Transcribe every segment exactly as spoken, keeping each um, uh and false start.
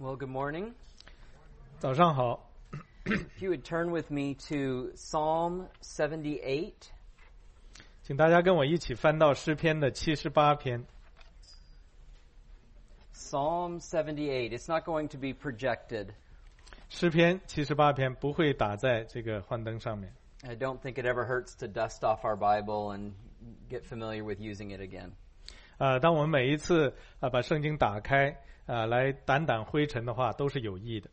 Well, good morning. 早上好。 If you would turn with me to Psalm seventy-eight. 请大家跟我一起翻到诗篇的七十八篇。 Psalm seventy-eight. It's not going to be projected. 诗篇七十八篇不会打在这个幻灯上面。 I don't think it ever hurts to dust off our Bible and get familiar with using it again. 呃，当我们每一次啊、呃、把圣经打开啊、呃、来掸掸灰尘的话，都是有益的。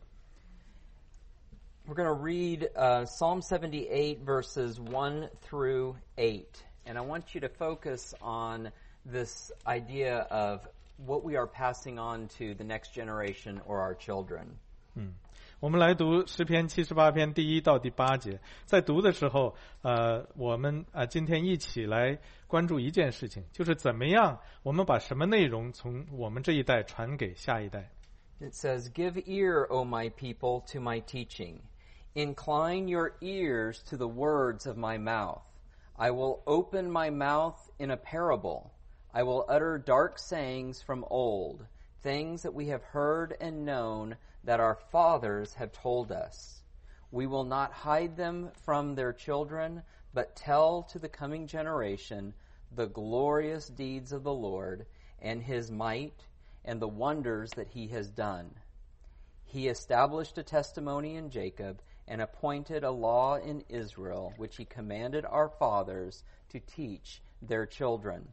We're going to read uh, Psalm seventy-eight verses one through eight. And I want you to focus on this idea of what we are passing on to the next generation or our children. 嗯，我们来读诗篇七十八篇第一到第八节。在读的时候，呃，我们啊、呃、今天一起来关注一件事情，就是怎么样我们把什么内容从我们这一代传给下一代。 It says, "Give ear, O my people, to my teaching. Incline your ears to the words of my mouth. I will open my mouth in a parable. I will utter dark sayings from old, things that we have heard and known, that our fathers have told us. We will not hide them from their children, but tell to the coming generation the glorious deeds of the Lord and his might and the wonders that he has done. He established a testimony in Jacob and appointed a law in Israel, which he commanded our fathers to teach their children,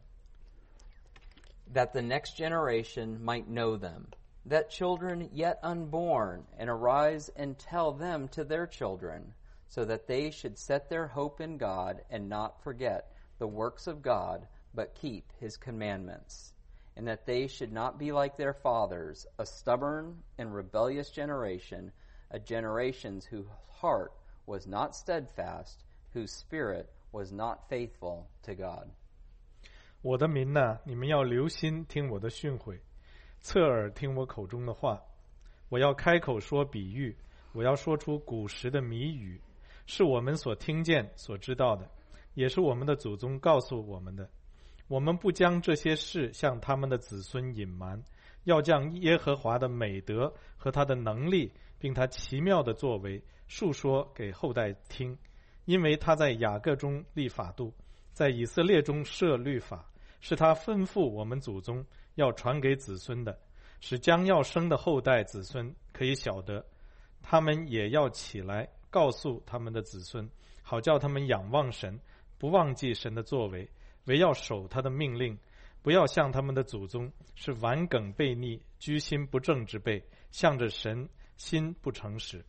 that the next generation might know them, that children yet unborn and arise and tell them to their children, so that they should set their hope in God and not forget the works of God, but keep his commandments, and that they should not be like their fathers, a stubborn and rebellious generation, a generation whose heart was not steadfast, whose spirit was not faithful to God." 我的民哪，你们要留心听我的训诲，侧耳听我口中的话。我要开口说比喻，我要说出古时的谜语，是我们所听见所知道的，也是我们的祖宗告诉我们的。我们不将这些事向他们的子孙隐瞒，要将耶和华的美德和他的能力，并他奇妙的作为述说给后代听，因为他在雅各中立法度，在以色列中设律法，是他吩咐我们祖宗要传给子孙的，使将要生的后代子孙可以晓得，他们也要起来告诉他们的子孙，好叫他们仰望神，不忘记神的作为，唯要守他的命令，不要像他们的祖宗是顽梗悖逆，居心不正之辈，向着神心不诚实。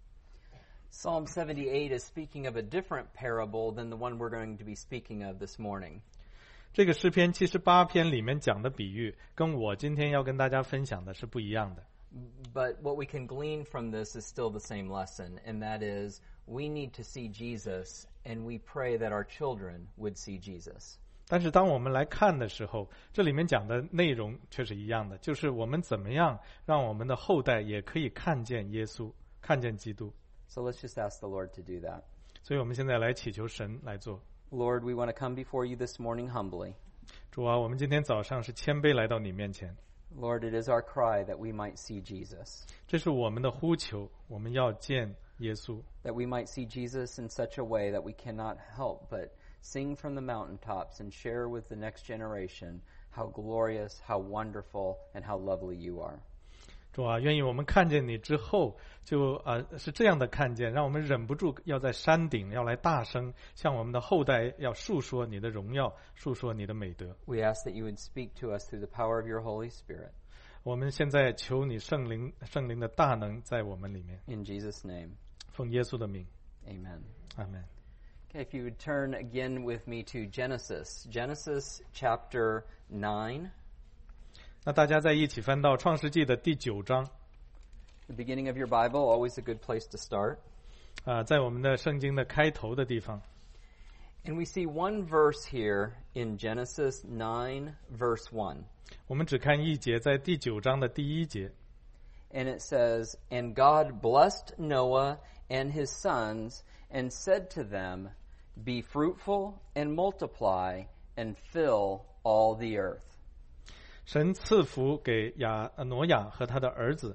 Psalm seventy-eight is speaking of a different parable than the one we're going to be speaking of this morning. 这个诗篇七十八篇里面讲的比喻，跟我今天要跟大家分享的是不一样的。 But what we can glean from this is still the same lesson, and that is we need to see Jesus, and we pray that our children would see Jesus. 但是当我们来看的时候，这里面讲的内容却是一样的，就是我们怎么样让我们的后代也可以看见耶稣，看见基督。 So let's just ask the Lord to do that. 所以我们现在来祈求神来做。 Lord, we want to come before you this morning humbly. 主啊，我们今天早上是谦卑来到你面前。 Lord, it is our cry that we might see Jesus. 这是我们的呼求，我们要见耶稣。 That we might see Jesus in such a way that we cannot help but sing from the mountaintops and share with the next generation how glorious, how wonderful, and how lovely you are. 主啊，愿意我们看见你之后，就呃是这样的看见，让我们忍不住要在山顶要来大声向我们的后代要述说你的荣耀，述说你的美德。 We ask that you would speak to us through the power of your Holy Spirit. 我们现在求你圣灵圣灵的大能在我们里面。 In Jesus' name. 奉耶稣的名。 Amen. Amen. Okay, if you would turn again with me to Genesis. Genesis chapter nine. 那大家再一起翻到创世纪的第九章。 The beginning of your Bible, always a good place to start. 啊、呃，在我们的圣经的开头的地方。 And we see one verse here in Genesis nine, verse one. 我们只看一节，在第九章的第一节。 And it says, "And God blessed Noah and his sons, and said to them, Be fruitful and multiply, and fill all the earth." 神赐福给亚挪亚和他的儿子，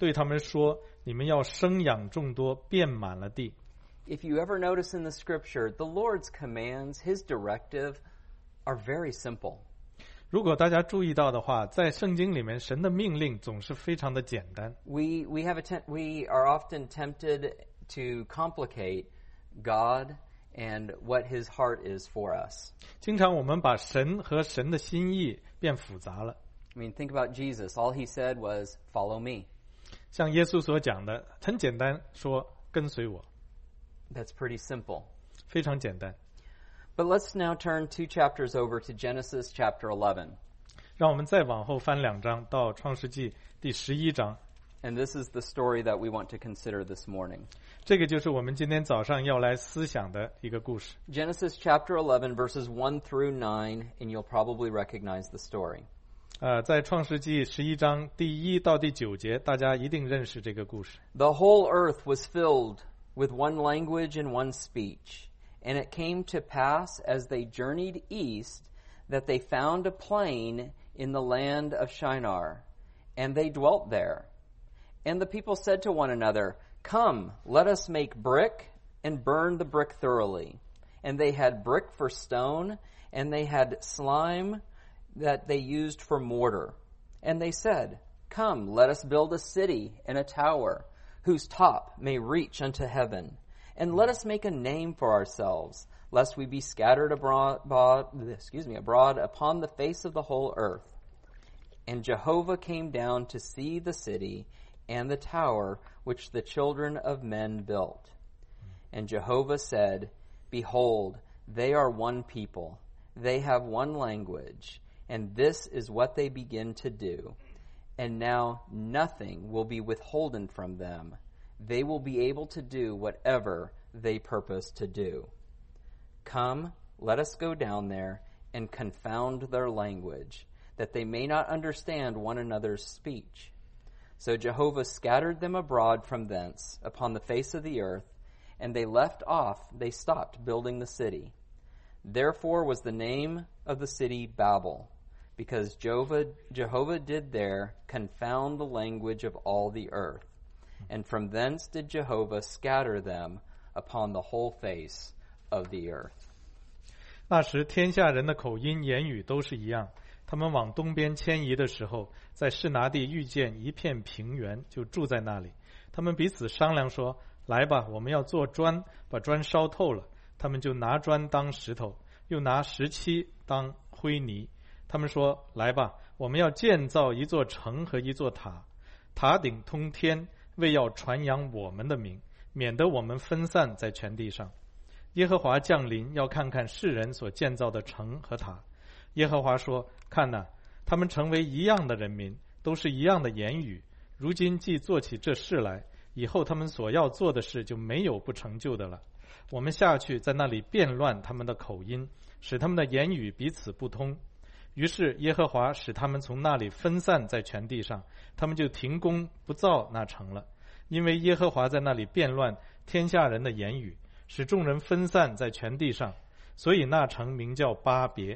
对他们说：你们要生养众多，遍满了地。 If you ever notice in the scripture, the Lord's commands, his directive, are very simple. 如果大家注意到的话，在圣经里面，神的命令总是非常的简单。 We we have a te- we are often tempted to complicate God and what his heart is for us. 经常我们把神和神的心意变复杂了。 I mean, think about Jesus. All he said was, "Follow me." 像耶稣所讲的，很简单，说跟随我， That's pretty simple. 非常简单。 But let's now turn two chapters over to Genesis chapter eleven. 让我们再往后翻两章，到创世纪第十一章。 And this is the story that we want to consider this morning. 这个就是我们今天早上要来思想的一个故事。 Genesis chapter eleven, verses one through nine, and you'll probably recognize the story. 呃，在创世纪十一章第一到第九节，大家一定认识这个故事。 The whole earth was filled with one language and one speech. And it came to pass as they journeyed east that they found a plain in the land of Shinar, and they dwelt there. And the people said to one another, "Come, let us make brick and burn the brick thoroughly." And they had brick for stone, and they had slime that they used for mortar. And they said, "Come, let us build a city and a tower, whose top may reach unto heaven. And let us make a name for ourselves, lest we be scattered abroad, abroad, excuse me, abroad upon the face of the whole earth." And Jehovah came down to see the city and the tower which the children of men built. And Jehovah said, "Behold, they are one people. They have one language, and this is what they begin to do. And now nothing will be withholden from them. They will be able to do whatever they purpose to do. Come, let us go down there and confound their language, that they may not understand one another's speech." So Jehovah scattered them abroad from thence upon the face of the earth, and they left off, they stopped building the city. Therefore was the name of the city Babel, because Jehovah, Jehovah did there confound the language of all the earth. And from thence did Jehovah scatter them upon the whole face of the earth. 那时天下人的口音言语都是一样，他们往东边迁移的时候，在示拿地遇见一片平原，就住在那里。他们彼此商量说：来吧，我们要做砖，把砖烧透了。他们就拿砖当石头，又拿石漆当灰泥。他们说：来吧，我们要建造一座城和一座塔，塔顶通天，为要传扬我们的名，免得我们分散在全地上。耶和华降临，要看看世人所建造的城和塔。耶和华说：看哪，他们成为一样的人民，都是一样的言语。如今既做起这事来，以后他们所要做的事就没有不成就的了。我们下去，在那里变乱他们的口音，使他们的言语彼此不通。于是耶和华使他们从那里分散在全地上，他们就停工不造那城了。因为耶和华在那里变乱天下人的言语，使众人分散在全地上，所以那城名叫巴别。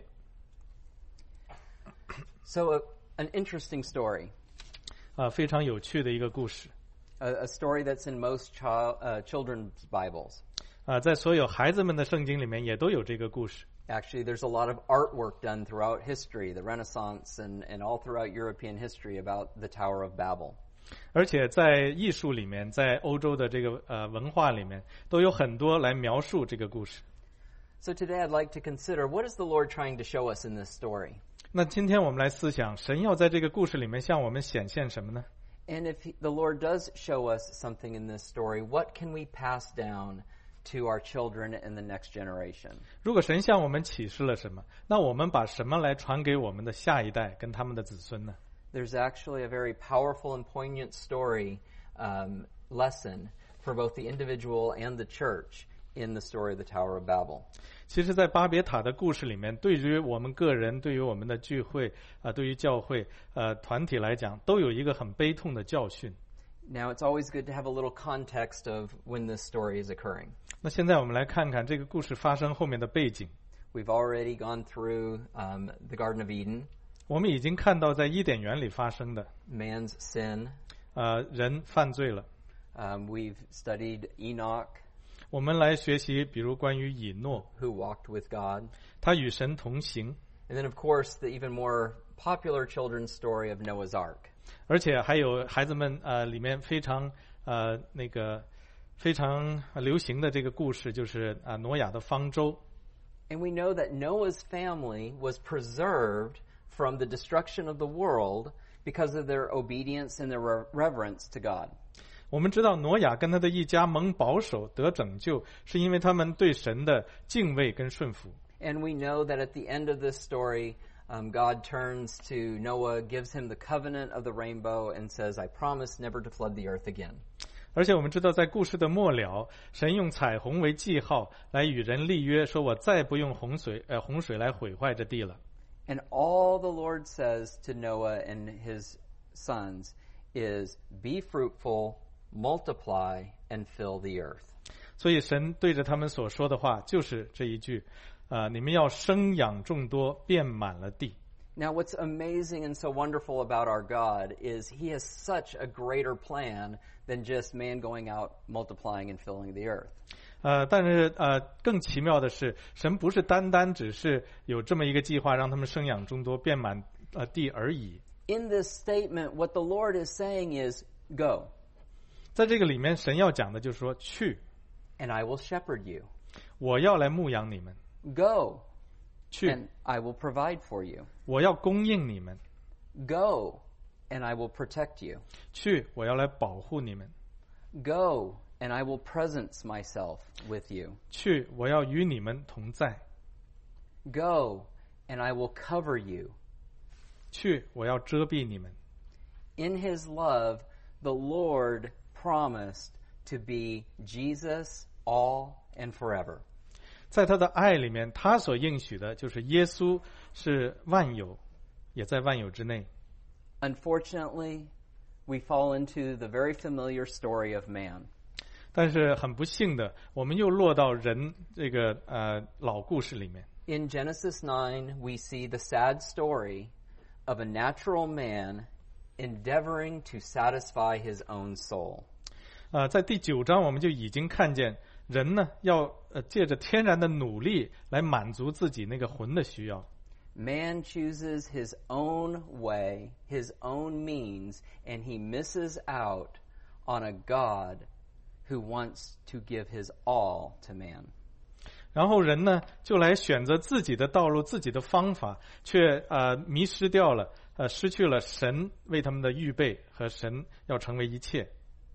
So a, an interesting story. 啊，非常有趣的一个故事。 A, a story that's in most child, uh, children's Bibles. 啊，在所有孩子们的圣经里面也都有这个故事。 Actually, there's a lot of artwork done throughout history, the Renaissance and, and all throughout European history about the Tower of Babel. 而且在艺术里面，在欧洲的这个呃文化里面，都有很多来描述这个故事。 So today I'd like to consider, what is the Lord trying to show us in this story? 那今天我们来思想，神要在这个故事里面向我们显现什么呢？ And if he, the Lord does show us something in this story, what can we pass down to our children and the next generation? 如果神向我们启示了什么，那我们把什么来传给我们的下一代跟他们的子孙呢？ There's actually a very powerful and poignant story um, lesson for both the individual and the church in the story of the Tower of Babel. 其实在巴别塔的故事里面，对于我们个人，对于我们的聚会啊、呃，对于教会呃团体来讲，都有一个很悲痛的教训。 Now, it's always good to have a little context of when this story is occurring. 那现在我们来看看这个故事发生后面的背景。 We've already gone through um, the Garden of Eden, 我们已经看到在伊甸园里发生的 man's sin, 啊、 呃人犯罪了。 Um, we've studied Enoch, 我们来学习，比如关于以诺， who walked with God. 他与神同行。 And then, of course, the even more popular children's story of Noah's Ark. 而且还有孩子们呃里面非常呃那个非常流行的这个故事，就是啊、呃、挪亚的方舟。 And we know that Noah's family was preserved from the destruction of the world because of their obedience and their re- reverence to God. 我们知道挪亚跟他的一家蒙保守得拯救，是因为他们对神的敬畏跟顺服。 And we know that at the end of this story, um, God turns to Noah, gives him the covenant of the rainbow, and says, I promise never to flood the earth again. 而且我们知道，在故事的末了，神用彩虹为记号来与人立约，说我再不用洪水呃洪水来毁坏这地了。 And all the Lord says to Noah and his sons is, be fruitful, multiply, and fill the earth. 所以神对着他们所说的话就是这一句，啊、呃，你们要生养众多，遍满了地。 Now, what's amazing and so wonderful about our God is he has such a greater plan than just man going out multiplying and filling the earth. 呃，但是呃，更奇妙的是，神不是单单只是有这么一个计划，让他们生养众多，遍满呃地而已。 In this statement, what the Lord is saying is, go, 在这个里面，神要讲的就是说，去， and I will shepherd you. 我要来牧养你们； Go, 去， and I will provide for you. 我要供应你们； Go, and I will protect you. 去，我要来保护你们； Go, and I will presence myself with you. 去，我要与你们同在； Go, and I will cover you. 去，我要遮蔽你们。 In his love, the Lord promised to be Jesus all and forever. 在他的爱里面，他所应许的就是耶稣是万有，也在万有之内。 Unfortunately, we fall into the very familiar story of man. 但是很不幸的，我们又落到人这个呃老故事里面。 In Genesis nine, we see the sad story of a natural man endeavoring to satisfy his own soul. 呃，在第九章我们就已经看见人呢要呃借着天然的努力来满足自己那个魂的需要。 Man chooses his own way, his own means, and he misses out on a God who wants to give his all to man. 然后人呢就来选择自己的道路、自己的方法，却呃迷失掉了，呃失去了神为他们的预备和神要成为一切。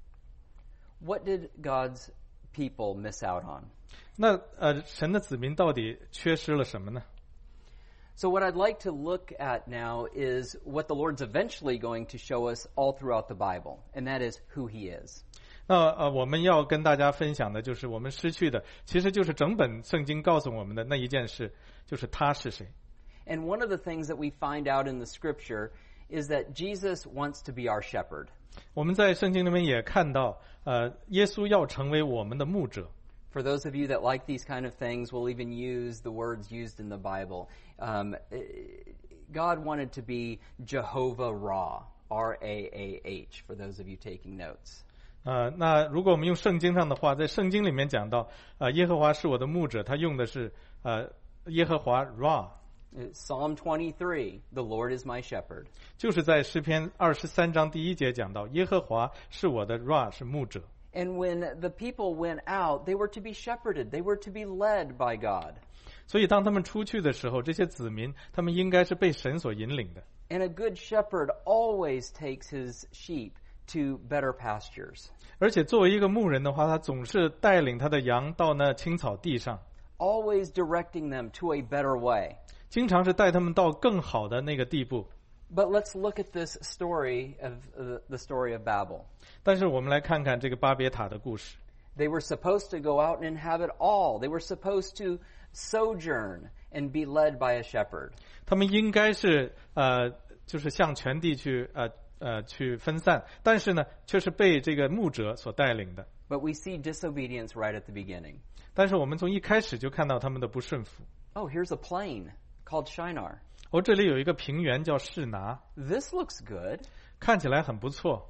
What did God's people miss out on? 那呃神的子民到底缺失了什么呢？ So what I'd like to look at now is what the Lord's eventually going to show us all throughout the Bible, and that is who he is. 那呃我们要跟大家分享的就是我们失去的，其实就是整本圣经告诉我们的那一件事，就是他是谁。 And one of the things that we find out in the scripture is that Jesus wants to be our shepherd. 我们在圣经里面也看到，呃，耶稣要成为我们的牧者。 For those of you that like these kind of things, we'll even use the words used in the Bible. Um, God wanted to be Jehovah Ra, R A A H, for those of you taking notes. 呃，那如果我们用圣经上的话，在圣经里面讲到，呃，耶和华是我的牧者，他用的是呃耶和华 Ra， Psalm twenty-three, the Lord is my shepherd. 就是在诗篇二十三章第一节讲到，耶和华是我的 Ra 是牧者。 And when the people went out, they were to be shepherded. They were to be led by God. 所以当他们出去的时候，这些子民他们应该是被神所引领的。 And a good shepherd always takes his sheep to better pastures. 而且作为一个牧人的话，他总是带领他的羊到那青草地上， Always directing them to a better way. 经常是带他们到更好的那个地步。 But let's look at this story of uh, the story of Babel. 但是我们来看看这个巴别塔的故事。 They were supposed to go out and inhabit all. They were supposed to sojourn and be led by a shepherd. 他们应该是呃，就是向全地去呃呃去分散，但是呢，却是被这个牧者所带领的。 But we see disobedience right at the beginning. 但是我们从一开始就看到他们的不顺服。 Oh, here's a plain called Shinar. 哦，这里有一个平原叫示拿， This looks good. 看起来很不错。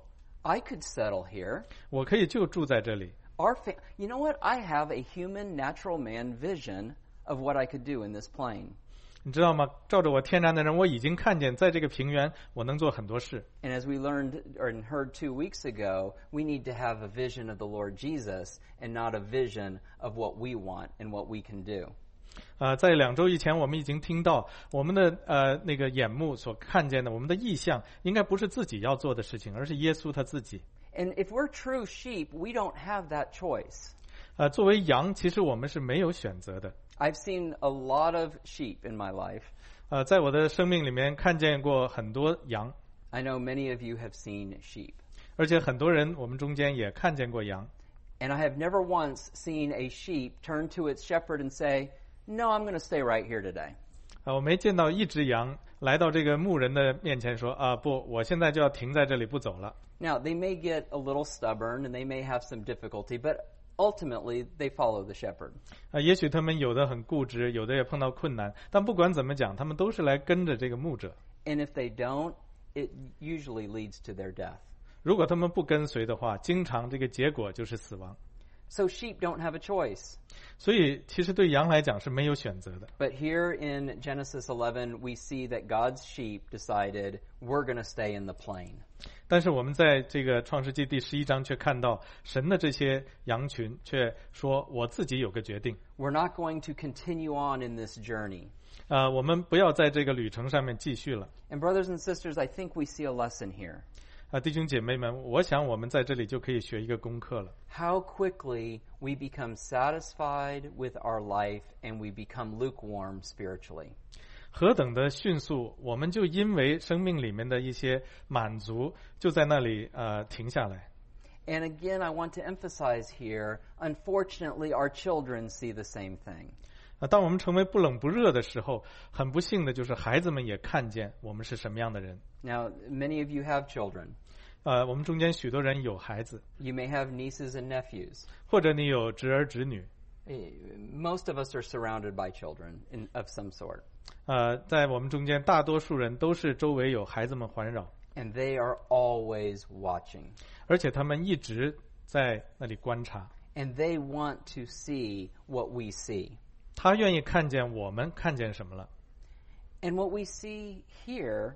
I could settle here. 我可以就住在这里。 Our fa- you know what? I have a human natural man vision of what I could do in this plain. 你知道吗？照着我天然的人，我已经看见在这个平原，我能做很多事。 And as we learned or heard two weeks ago, we need to have a vision of the Lord Jesus and not a vision of what we want and what we can do. 呃，在两周以前，我们已经听到我们的呃那个眼目所看见的，我们的意向应该不是自己要做的事情，而是耶稣他自己。 And if we're true sheep, we don't have that choice. 呃，作为羊，其实我们是没有选择的。 I've seen a lot of sheep in my life. 呃，在我的生命里面看见过很多羊， I know many of you have seen sheep. 而且很多人我们中间也看见过羊。 And I have never once seen a sheep turn to its shepherd and say, "No, I'm going to stay right here today." 啊，我没见到一只羊来到这个牧人的面前说啊，不，我现在就要停在这里不走了。 Now, they may get a little stubborn and they may have some difficulty, but ultimately they follow the shepherd. 啊，也许他们有的很固执，有的也碰到困难，但不管怎么讲，他们都是来跟着这个牧者。 And if they don't, it usually leads to their death. 如果他们不跟随的话，经常这个结果就是死亡。 So sheep don't have a choice. 所以其实对羊来讲是没有选择的。 But here in Genesis eleven, we see that God's sheep decided we're going to stay in the plain. 但是我们在这个创世纪第十一章却看到神的这些羊群却说我自己有个决定， We're not going to continue on in this journey. 呃，我们不要在这个旅程上面继续了。 And brothers and sisters, I think we see a lesson here. 啊，弟兄姐妹们，我想我们在这里就可以学一个功课了。 How quickly we become satisfied with our life and we become lukewarm spiritually. 何等的迅速，我们就因为生命里面的一些满足，就在那里呃停下来。 And again, I want to emphasize here, unfortunately, our children see the same thing. 啊，当我们成为不冷不热的时候，很不幸的就是孩子们也看见我们是什么样的人。 Now, many of you have children. 呃，我们中间许多人有孩子， You may have nieces and nephews. 或者你有侄儿侄女。 Eh, Most of us are surrounded by children in, of some sort. 呃，在我们中间，大多数人都是周围有孩子们环绕， And they are always watching. 而且他们一直在那里观察。 And they want to see what we see. 他愿意看见我们看见什么了。 And what we see here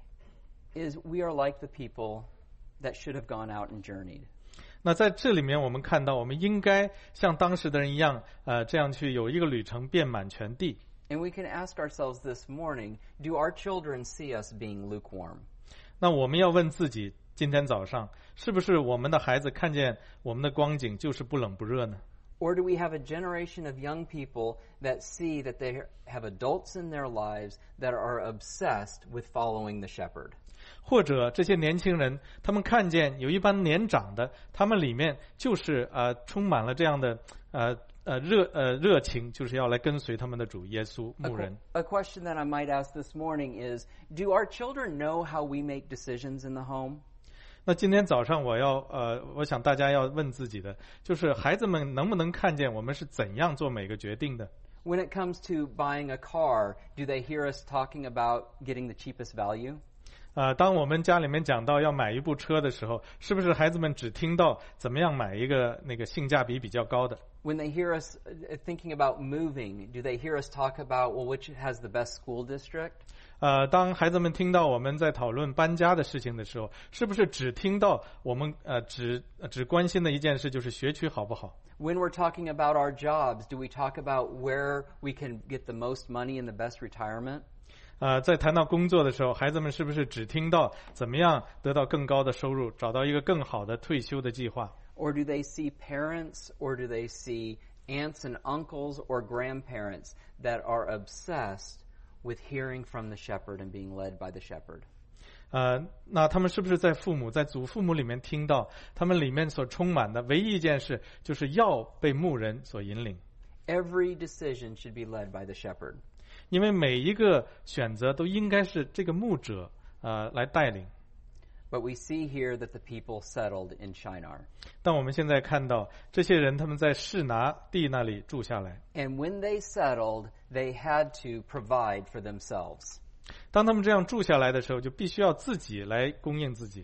is we are like the people that should have gone out and journeyed. 那在这里面，我们看到，我们应该像当时的人一样，呃，这样去有一个旅程遍满全地。 And we can ask ourselves this morning, do our children see us being lukewarm? 那我们要问自己，今天早上是不是我们的孩子看见我们的光景就是不冷不热呢？ Or do we have a generation of young people that see that they have adults in their lives that are obsessed with following the shepherd? 或者这些年轻人，他们看见有一班年长的，他们里面就是呃充满了这样的呃呃热呃热情，就是要来跟随他们的主耶稣 A, 牧 qu- 人。 a question that I might ask this morning is, do our children know how we make decisions in the home? 那今天早上我要呃，我想大家要问自己的，就是孩子们能不能看见我们是怎样做每个决定的？ When it comes to buying a car, do they hear us talking about getting the cheapest value? 呃，当我们家里面讲到要买一部车的时候，是不是孩子们只听到怎么样买一个那个性价比比较高的？ When they hear us uh, thinking about moving, do they hear us talk about, well, which has the best school district? 呃，当孩子们听到我们在讨论搬家的事情的时候，是不是只听到我们呃只呃只关心的一件事就是学区好不好？ When we're talking about our jobs, do we talk about where we can get the most money and the best retirement? 呃，在谈到工作的时候，孩子们是不是只听到怎么样得到更高的收入，找到一个更好的退休的计划？ Or do they see parents, or do they see aunts and uncles or grandparents that are obsessed with hearing from the shepherd and being led by the shepherd? 呃，那他们是不是在父母、在祖父母里面听到，他们里面所充满的唯一一件事，就是要被牧人所引领？ Every decision should be led by the shepherd. 因为每一个选择都应该是这个牧者呃来带领。 But we see here that the people settled in Shinar. 但我们现在看到这些人他们在示拿地那里住下来， And when they settled, they had to provide for themselves. 当他们这样住下来的时候，就必须要自己来供应自己。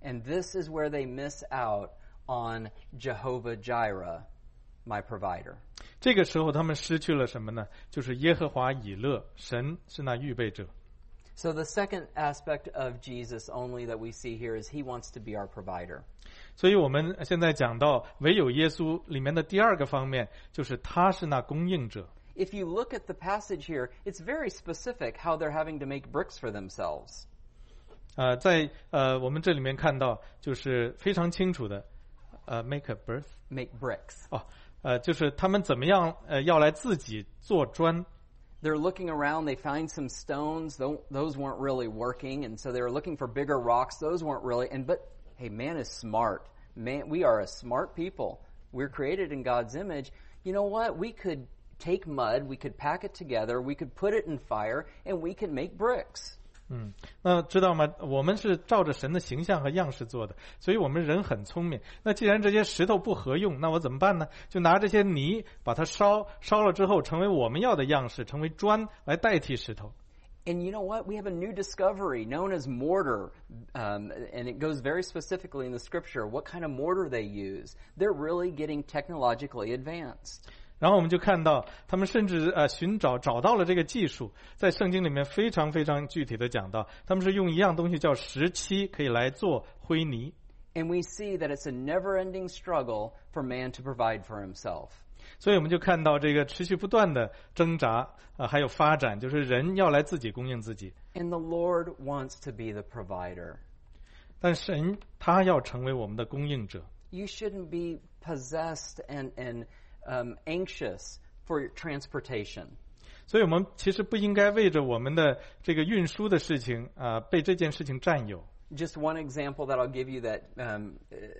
And this is where they miss out on Jehovah Jireh, my provider. 这个时候他们失去了什么呢？就是耶和华以勒，神是那预备者。 So the second aspect of Jesus only that we see here is he wants to be our provider. 所以我们现在讲到唯有耶稣里面的第二个方面，就是他是那供应者。 If you look at the passage here, it's very specific how they're having to make bricks for themselves. 呃，在呃我们这里面看到，就是非常清楚的，呃 ，make a birth Make bricks. 哦，呃，就是他们怎么样呃要来自己做砖。 They're looking around, they find some stones, those weren't really working, and so they were looking for bigger rocks, those weren't really, and but, hey, man is smart. Man, we are a smart people. We're created in God's image. You know what? We could take mud, we could pack it together, we could put it in fire, and we can make bricks. 嗯，那知道吗？我们是照着神的形象和样式做的，所以我们人很聪明。那既然这些石头不合用，那我怎么办呢？就拿这些泥把它烧，烧了之后成为我们要的样式，成为砖来代替石头。 And you know what? We have a new discovery known as mortar, um, and it goes very specifically in the scripture what kind of mortar they use. They're really getting technologically advanced. 然后我们就看到，他们甚至呃寻找找到了这个技术，在圣经里面非常非常具体的讲到，他们是用一样东西叫石漆，可以来做灰泥。 And we see that it's a never-ending struggle for man to provide for himself. 所以我们就看到这个持续不断的挣扎啊、呃，还有发展，就是人要来自己供应自己。 And the Lord wants to be the provider. 但神他要成为我们的供应者。 You shouldn't be possessed and and Um, anxious for transportation. 所以我们其实不应该为着我们的这个运输的事情啊、呃，被这件事情占有。 Just one example that I'll give you that um,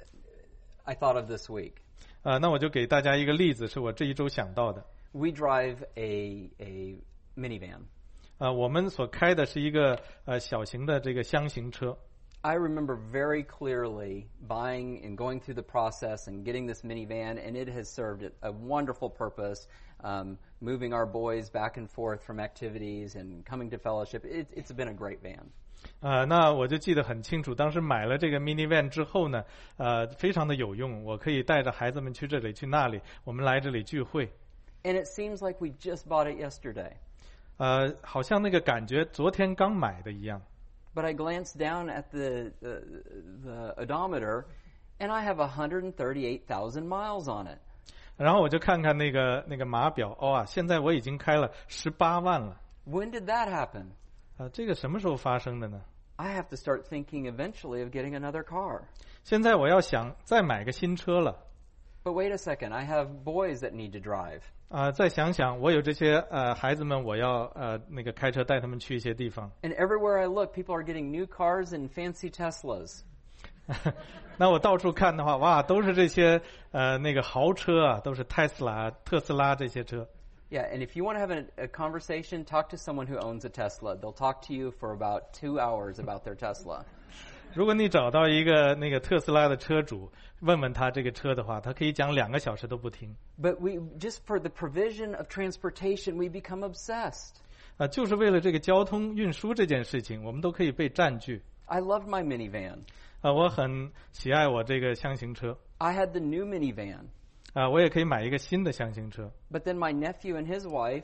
I thought of this week. 啊、呃，那我就给大家一个例子，是我这一周想到的。 We drive a a minivan. 啊、呃，我们所开的是一个呃小型的这个箱型车。 I remember very clearly buying and going through the process and getting this minivan, and it has served a wonderful purpose, um, moving our boys back and forth from activities and coming to fellowship. It, it's been a great van. 啊、呃，那我就记得很清楚，当时买了这个 minivan 之后呢，呃，非常的有用，我可以带着孩子们去这里去那里，我们来这里聚会。 And it seems like we just bought it yesterday. 呃，好像那个感觉昨天刚买的一样。 But I glanced down at the, the the odometer, and I have one hundred thirty-eight thousand miles on it. 然后我就看看那个那个码表，哦啊，现在我已经开了十八万了。 When did that happen? 啊，这个什么时候发生的呢？ I have to start thinking eventually of getting another car. 现在我要想再买个新车了。 But wait a second, I have boys that need to drive. 啊、呃，再想想，我有这些呃孩子们，我要呃那个开车带他们去一些地方。 And everywhere I look, people are getting new cars and fancy Teslas. 那我到处看的话，哇，都是这些呃那个豪车啊，都是特斯拉、特斯拉这些车。 Yeah, and if you want to have a, a conversation, talk to someone who owns a Tesla. They'll talk to you for about two hours about their Tesla. 如果你找到一个那个特斯拉的车主，问问他这个车的话，他可以讲两个小时都不停。 But we just for the provision of transportation, we become obsessed. 啊，就是为了这个交通运输这件事情，我们都可以被占据。 I loved my minivan. 啊，我很喜爱我这个箱型车。 I had the new minivan. 啊，我也可以买一个新的箱型车。 But then my nephew and his wife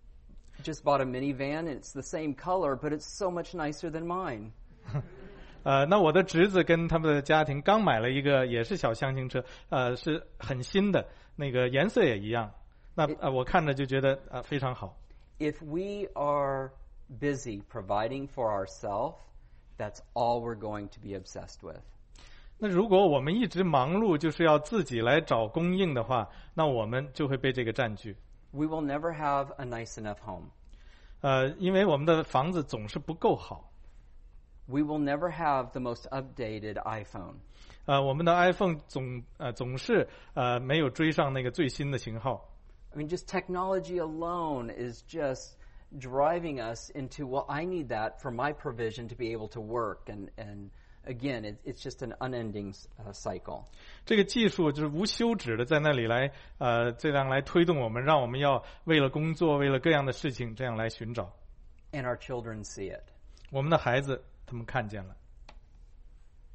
just bought a minivan, and it's the same color, but it's so much nicer than mine. 呃，那我的侄子跟他们的家庭刚买了一个也是小箱型车，呃，是很新的，那个颜色也一样。那呃，我看着就觉得呃非常好。 If we are busy providing for ourselves, that's all we're going to be obsessed with. 那如果我们一直忙碌，就是要自己来找供应的话，那我们就会被这个占据。 We will never have a nice enough home. 呃，因为我们的房子总是不够好。 We will never have the most updated iPhone. 呃，我们的 iPhone 总呃总是呃没有追上那个最新的型号。 I mean, just technology alone is just driving us into, well, I need that for my provision to be able to work. And, and again, it, it's just an unending uh, cycle. 这个技术就是无休止的在那里来呃这样来推动我们，让我们要为了工作，为了各样的事情这样来寻找。 And our children see it. 我们的孩子他们看见了。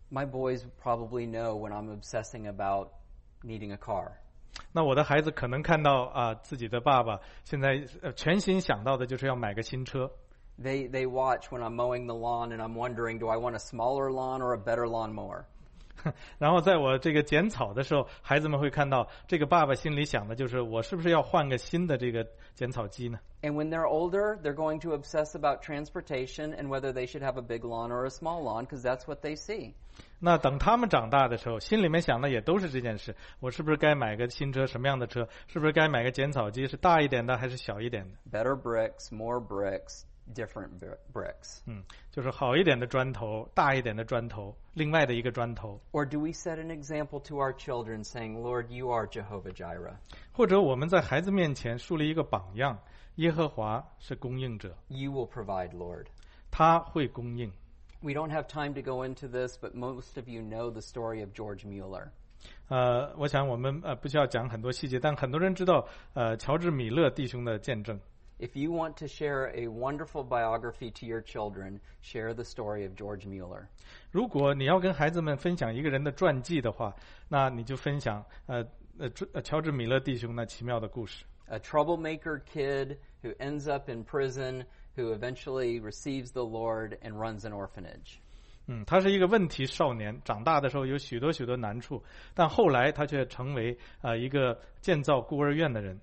My boys probably know when I'm obsessing about needing a car. 那我的孩子可能看到啊、呃，自己的爸爸现在、呃、全心想到的就是要买个新车。 They they watch when I'm mowing the lawn and I'm wondering, do I want a smaller lawn or a better lawnmower? 然后在我这个剪草的时候，孩子们会看到这个爸爸心里想的就是我是不是要换个新的这个剪草机呢？ And when they're older, they're going to obsess about transportation and whether they should have a big lawn or a small lawn because that's what they see. 那等他们长大的时候，心里面想的也都是这件事：我是不是该买个新车？什么样的车？是不是该买个剪草机？是大一点的还是小一点的 Better bricks, more bricks, different bricks. 嗯，就是好一点的砖头，大一点的砖头，另外的一个砖头。 Or do we set an example to our children saying, Lord, you are Jehovah Jireh? 或者我们在孩子面前树立一个榜样：耶和华是供应者， You will provide, Lord. 他会供应。 We don't have time to go into this, but most of you know the story of George Mueller. 呃，我想我们呃不需要讲很多细节，但很多人知道呃乔治米勒弟兄的见证。 If you want to share a wonderful biography to your children, share the story of George Mueller. 如果你要跟孩子们分享一个人的传记的话，那你就分享呃呃呃乔治米勒弟兄那奇妙的故事。 A troublemaker kid who ends up in prison, who eventually receives the Lord and runs an orphanage. 嗯，他是一个问题少年，长大的时候有许多许多难处，但后来他却成为呃一个建造孤儿院的人。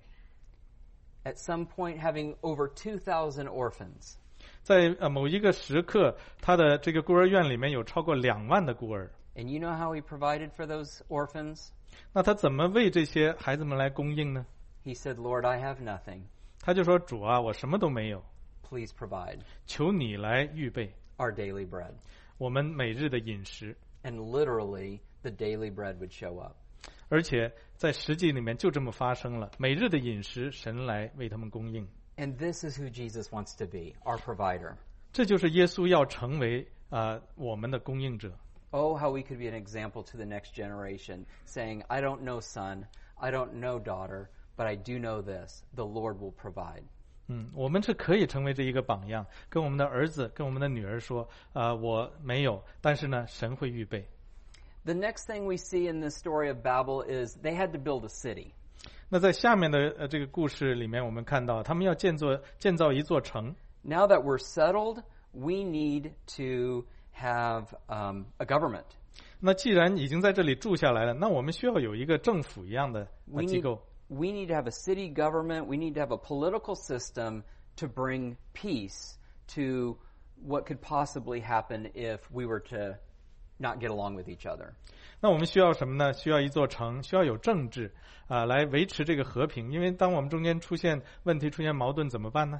At some point, having over two thousand orphans. 在呃某一个时刻，他的这个孤儿院里面有超过两万的孤儿。 And you know how he provided for those orphans? 那他怎么为这些孩子们来供应呢？ He said, Lord, I have nothing. 他就说：“主啊，我什么都没有， Please provide 求你来预备 our daily bread. 我们每日的饮食。” And literally, the daily bread would show up. 而且在实际里面就这么发生了，每日的饮食，神来为他们供应。 And this is who Jesus wants to be, our provider. 这就是耶稣要成为啊、呃、我们的供应者。 Oh, how we could be an example to the next generation, saying, I don't know son, I don't know daughter, but I do know this, the Lord will provide. 嗯，我们是可以成为这一个榜样，跟我们的儿子、跟我们的女儿说，啊、呃，我没有，但是呢，神会预备。 The next thing we see in this story of Babel is they had to build a city. 那在下面的呃这个故事里面，我们看到他们要建造建造一座城。 Now that we're settled, we need to have um, a government. 那既然已经在这里住下来了，那我们需要有一个政府一样的、呃、 We 机 need, 构。 we need to have a city government. We need to have a political system to bring peace to what could possibly happen if we were to not get along with each other. 那我们需要什么呢？需要一座城，需要有政治啊、呃，来维持这个和平。因为当我们中间出现问题、出现矛盾，怎么办呢？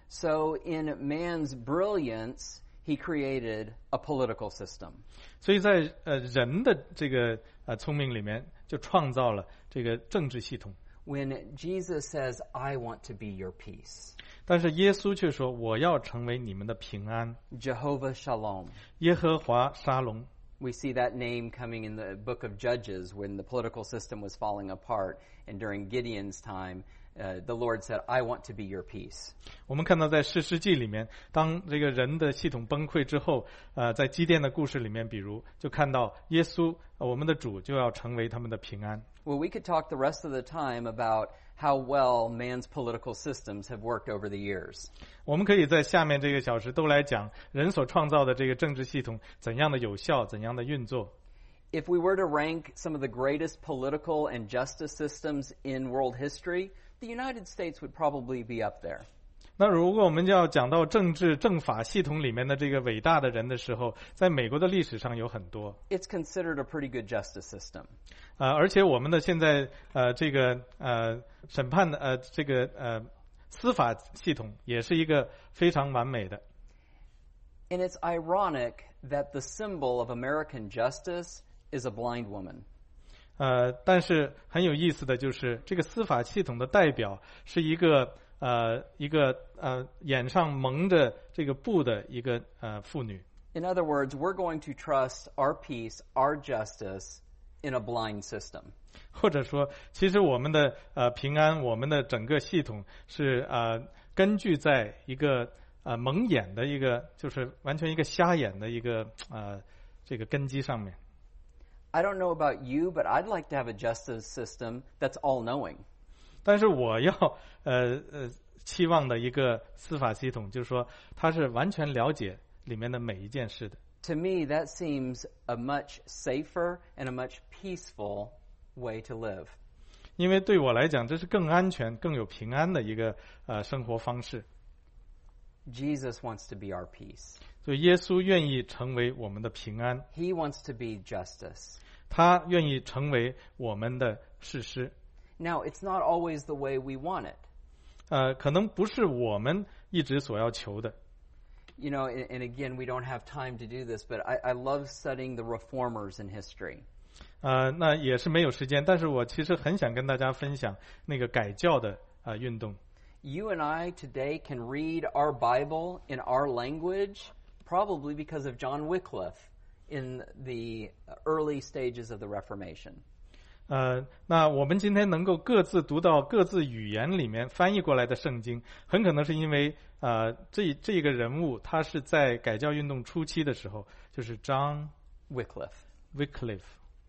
So in man's brilliance, he created a political system. 所以在呃人的这个呃聪明里面，就创造了这个政治系统。 When Jesus says, I want to be your peace. 但是耶稣却说：“我要成为你们的平安。” Jehovah Shalom. 耶和华沙龙。 We see that name coming in the book of Judges when the political system was falling apart. And during Gideon's time, uh, the Lord said, I want to be your peace. 我们看到在士师记里面，当这个人的系统崩溃之后，呃，在基甸的故事里面，比如就看到耶稣，呃、我们的主就要成为他们的平安。 Well, we could talk the rest of the time about how well man's political systems have worked over the years. 我们可以在下面这个小时都来讲人所创造的这个政治系统怎样的有效，怎样的运作。 If we were to rank some of the greatest political and justice systems in world history, the United States would probably be up there. 那如果我们要讲到政治政法系统里面的这个伟大的人的时候，在美国的历史上有很多。 It's considered a pretty good justice system. 呃，而且我们的现在呃这个呃审判的呃这个呃司法系统也是一个非常完美的。 And it's ironic that the symbol of American justice is a blind woman. 呃，但是很有意思的就是这个司法系统的代表是一个呃一个呃眼上蒙着这个布的一个呃妇女。 In other words, we're going to trust our peace, our justice in a blind system. 或者说，其实我们的呃平安，我们的整个系统是呃根据在一个呃蒙眼的一个，就是完全一个瞎眼的一个呃这个根基上面。 I don't know about you, but I'd like to have a justice system that's all-knowing. 但是我要呃呃期望的一个司法系统，就是说它是完全了解里面的每一件事的。 To me, that seems a much safer and a much peaceful way to live. 因为对我来讲，这是更安全、更有平安的一个呃生活方式。 Jesus wants to be our peace. 所以耶稣愿意成为我们的平安， He wants to be justice. 他愿意成为我们的士师。 Now, it's not always the way we want it. 呃，可能不是我们一直所要求的。 You know, and, and again, we don't have time to do this, but I, I love studying the reformers in history. 呃，那也是没有时间，但是我其实很想跟大家分享那个改教的啊、呃、运动。 You and I today can read our Bible in our language, probably because of John Wycliffe in the early stages of the Reformation. 呃，那我们今天能够各自读到各自语言里面翻译过来的圣经，很可能是因为呃，这这个人物他是在改教运动初期的时候，就是 John Wycliffe. Wycliffe.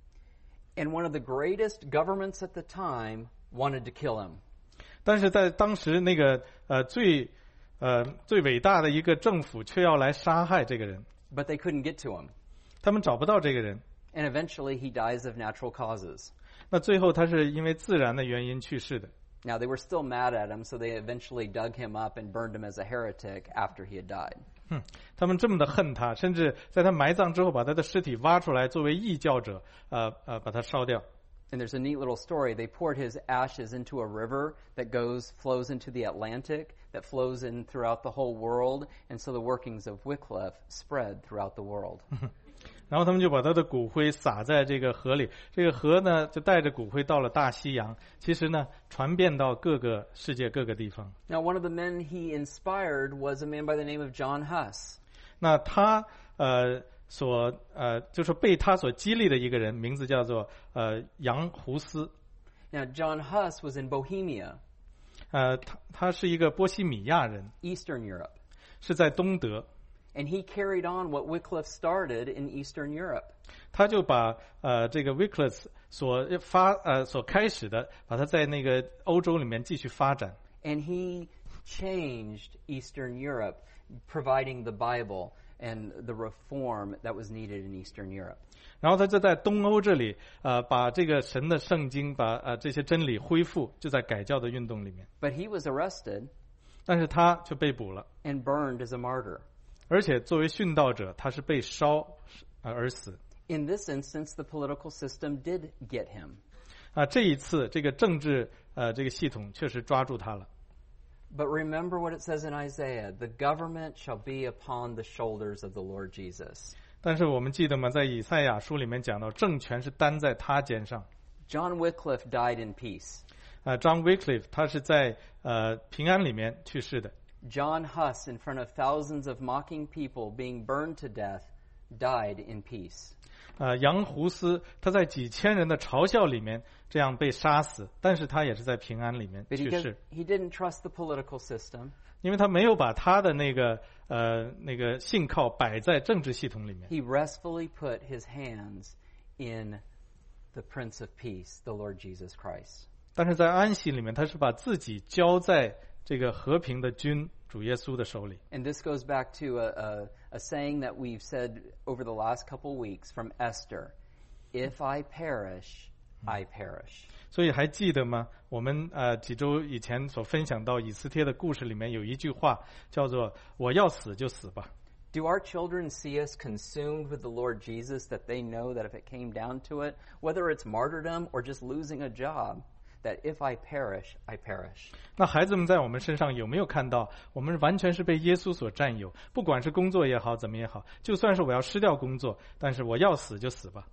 And one of the greatest governments at the time wanted to kill him. 但是在当时那个呃最呃最伟大的一个政府却要来杀害这个人， But they couldn't get to him. 他们找不到这个人。 And eventually he dies of natural causes. 那最后他是因为自然的原因去世的。 Now, they were still mad at him, so they eventually dug him up and burned him as a heretic after he had died. 嗯，他们这么的恨他，甚至在他埋葬之后，把他的尸体挖出来作为异教者，呃呃，把他烧掉。 And there's a neat little story. They poured his ashes into a river that goes, flows into the Atlantic, that flows in throughout the whole world, and so the workings of Wycliffe spread throughout the world. 然后他们就把他的骨灰撒在这个河里，这个河呢就带着骨灰到了大西洋，其实呢传遍到各个世界各个地方。 Now, one of the men he inspired was a man by the name of John Huss. 那他呃所呃就是被他所激励的一个人，名字叫做呃杨胡斯。 Now, John Huss was in Bohemia, 呃，他他是一个波西米亚人， Eastern Europe. 是在东德。 And he carried on what Wycliffe started in Eastern Europe. 他就把呃这个 Wycliffe 所发呃所开始的，把它在那个欧洲里面继续发展。 And he changed Eastern Europe, providing the Bible and the reform that was needed in Eastern Europe. 然后他就在东欧这里，呃，把这个神的圣经，把呃这些真理恢复，就在改教的运动里面。 But he was arrested 但是他却被捕了， and burned as a martyr. 而且作为殉道者，他是被烧呃而死。 In this instance, the political system did get him. 啊，这一次这个政治呃这个系统确实抓住他了。 But remember what it says in Isaiah, the government shall be upon the shoulders of the Lord Jesus. 但是我们记得吗？在以赛亚书里面讲到，政权是担在他肩上。 John Wycliffe died in peace. 啊 ，John Wycliffe 他是在呃平安里面去世的。 John Huss, in front of thousands of mocking people being burned to death, died in peace. 呃，杨胡斯他在几千人的嘲笑里面这样被杀死，但是他也是在平安里面 But he, 去世， did, he didn't trust the political system. 因为他没有把他的那个呃那个信靠摆在政治系统里面。 He restfully put his hands in the Prince of Peace, the Lord Jesus Christ. 但是在安息里面，他是把自己交在这个和平的君主耶稣的手里。 And this goes back to a, a, a saying that we've said over the last couple weeks from Esther. If I perish, I perish. 所以还记得吗？我们呃几周以前所分享到以斯帖的故事里面有一句话叫做“我要死就死吧”。 Do our children see us consumed with the Lord Jesus that they know that if it came down to it, whether it's martyrdom or just losing a job, that if I perish, I perish? 那孩子们在我们身上有没有看到，我们完全是被耶稣所占有？不管是工作也好，怎么也好，就算是我要失掉工作，但是我要死就死吧。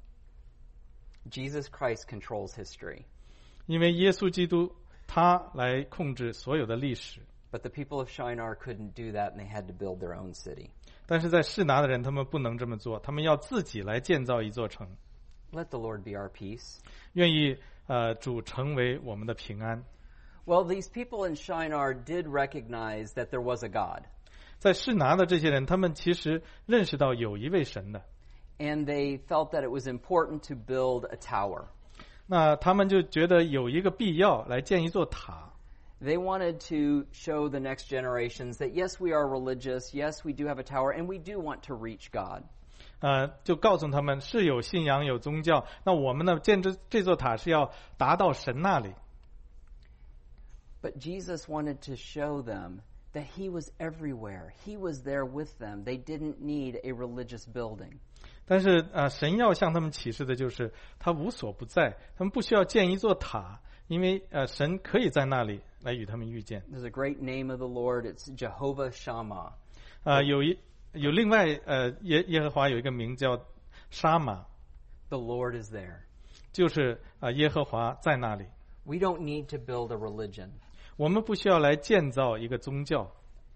Jesus Christ controls history. 因为耶稣基督他来控制所有的历史。 But the people of Shinar couldn't do that, and they had to build their own city. 但是在示拿的人，他们不能这么做，他们要自己来建造一座城。 Let the Lord be our peace. 愿意呃主成为我们的平安。 Well, these people in Shinar did recognize that there was a God. 在示拿的这些人，他们其实认识到有一位神的。 and they felt that it was important to build a tower. 那他们就觉得有一个必要来建一座塔。 They wanted to show the next generations that yes, we are religious, yes, we do have a tower, and we do want to reach God. 呃，就告诉他们是有信仰有宗教，那我们呢建这这座塔是要达到神那里。 But Jesus wanted to show them that he was everywhere. He was there with them. They didn't need a religious building. 但是呃，神要向他们启示的就是他无所不在，他们不需要建一座塔，因为呃，神可以在那里来与他们遇见。 There's a great name of the Lord. It's Jehovah Shammah. 呃，有一有另外呃耶耶和华有一个名叫沙玛， The Lord is there. 就是啊、呃、耶和华在那里。 We don't need to build a religion. 我们不需要来建造一个宗教。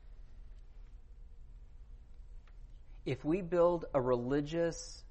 If we build a religious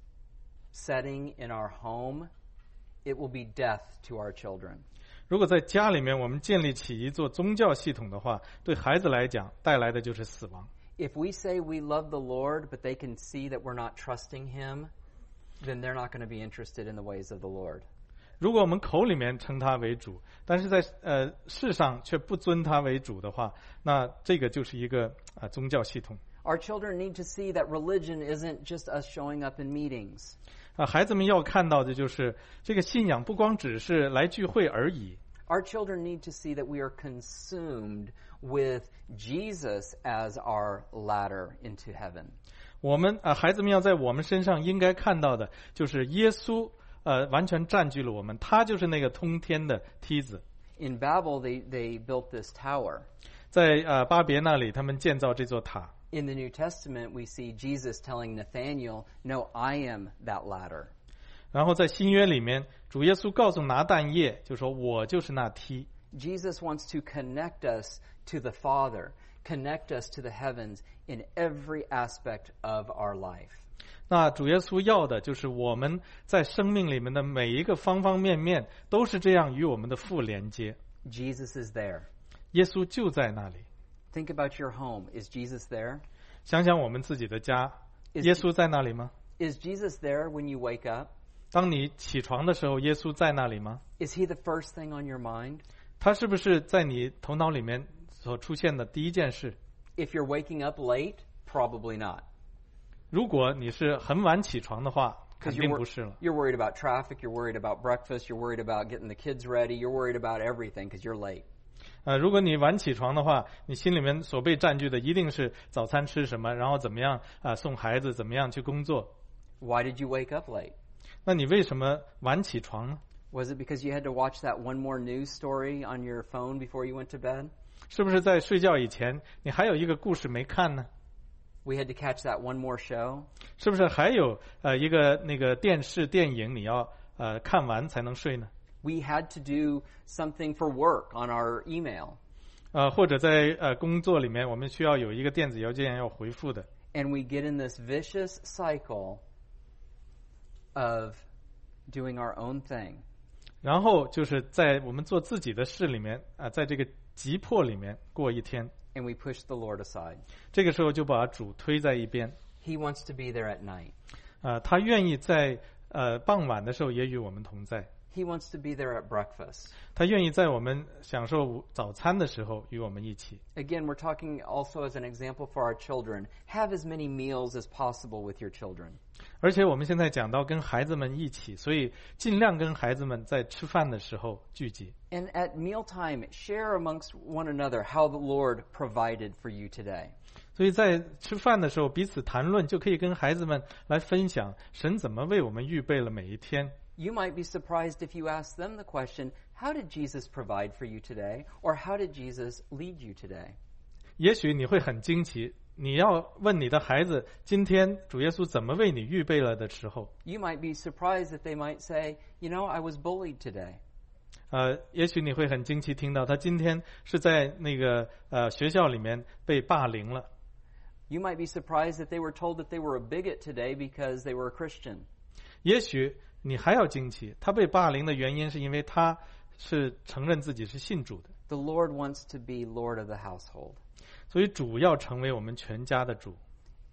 setting in our home, it will be death to our children. 如果在家里面我们建立起一座宗教系统的话，对孩子来讲带来的就是死亡。 If we say we love the Lord, but they can see that we're not trusting Him, then they're not going to be interested in the ways of the Lord. 如果我们口里面称他为主，但是在呃世上却不尊他为主的话，那这个就是一个啊、呃、宗教系统。 Our children need to see that religion isn't just us showing up in meetings. 啊，孩子们要看到的就是这个信仰不光只是来聚会而已。 Our children need to see that we are consumed with Jesus as our ladder into heaven. 我们啊，孩子们要在我们身上应该看到的就是耶稣，呃，完全占据了我们，他就是那个通天的梯子。 In Babel, they, they built this tower. 在呃巴别那里，他们建造这座塔。 In the New Testament, we see Jesus telling Nathanael, "No, I am that ladder." 然后在新约里面，主耶稣告诉拿但业，就说我就是那梯。 Jesus wants to connect us to the Father, connect us to the heavens in every aspect of our life. 那主耶稣要的就是我们在生命里面的每一个方方面面都是这样与我们的父连接。 Jesus is there. 耶稣就在那里。 Think about your home. Is Jesus there? 想想我们自己的家， Is 耶稣在那里吗？ Is Jesus there when you wake up? 当你起床的时候，耶稣在那里吗？ Is he the first thing on your mind? 他是不是在你头脑里面所出现的第一件事？ If you're waking up late, probably not. 如果你是很晚起床的话，肯 Because 定 you're, 不是了。 you're worried about traffic, you're worried about breakfast, you're worried about getting the kids ready, you're worried about everything because you're late. 呃，如果你晚起床的话，你心里面所被占据的一定是早餐吃什么，然后怎么样啊、呃、送孩子，怎么样去工作。 Why did you wake up late? 那你为什么晚起床呢？ Was it because you had to watch that one more news story on your phone before you went to bed? 是不是在睡觉以前，你还有一个故事没看呢？ We had to catch that one more show? 是不是还有呃一个那个电视电影你要呃看完才能睡呢？ We had to do something for work on our email. 呃，或者在呃工作里面，我们需要有一个电子邮件要回复的。 And we get in this vicious cycle of doing our own thing. 然后就是在我们做自己的事里面啊、呃，在这个急迫里面过一天。 And we push the Lord aside. 这个时候就把主推在一边。 He wants to be there at night. 啊、呃，他愿意在呃傍晚的时候也与我们同在。 He wants to be there at breakfast. 他愿意在我们享受早餐的时候与我们一起。 Again, we're talking also as an example for our children. Have as many meals as possible with your children. 而且我们现在讲到跟孩子们一起，所以尽量跟孩子们在吃饭的时候聚集。 And at mealtime, share amongst one another how the Lord provided for you today. 所以在吃饭的时候彼此谈论，就可以跟孩子们来分享神怎么为我们预备了每一天。 You might be surprised if you ask them the question, how did Jesus provide for you today? Or how did Jesus lead you today? 也许你会很惊奇，你要问你的孩子，今天主耶稣怎么为你预备了的时候， You might be surprised that they might say, you know, I was bullied today. 呃，也许你会很惊奇听到他今天是在那个呃学校里面被霸凌了。 You might be surprised that they were told that they were a bigot today because they were a Christian. 也许你还要惊奇，他被霸凌的原因是因为他是承认自己是信主的。 The Lord wants to be Lord of the household. 所以主要成为我们全家的主。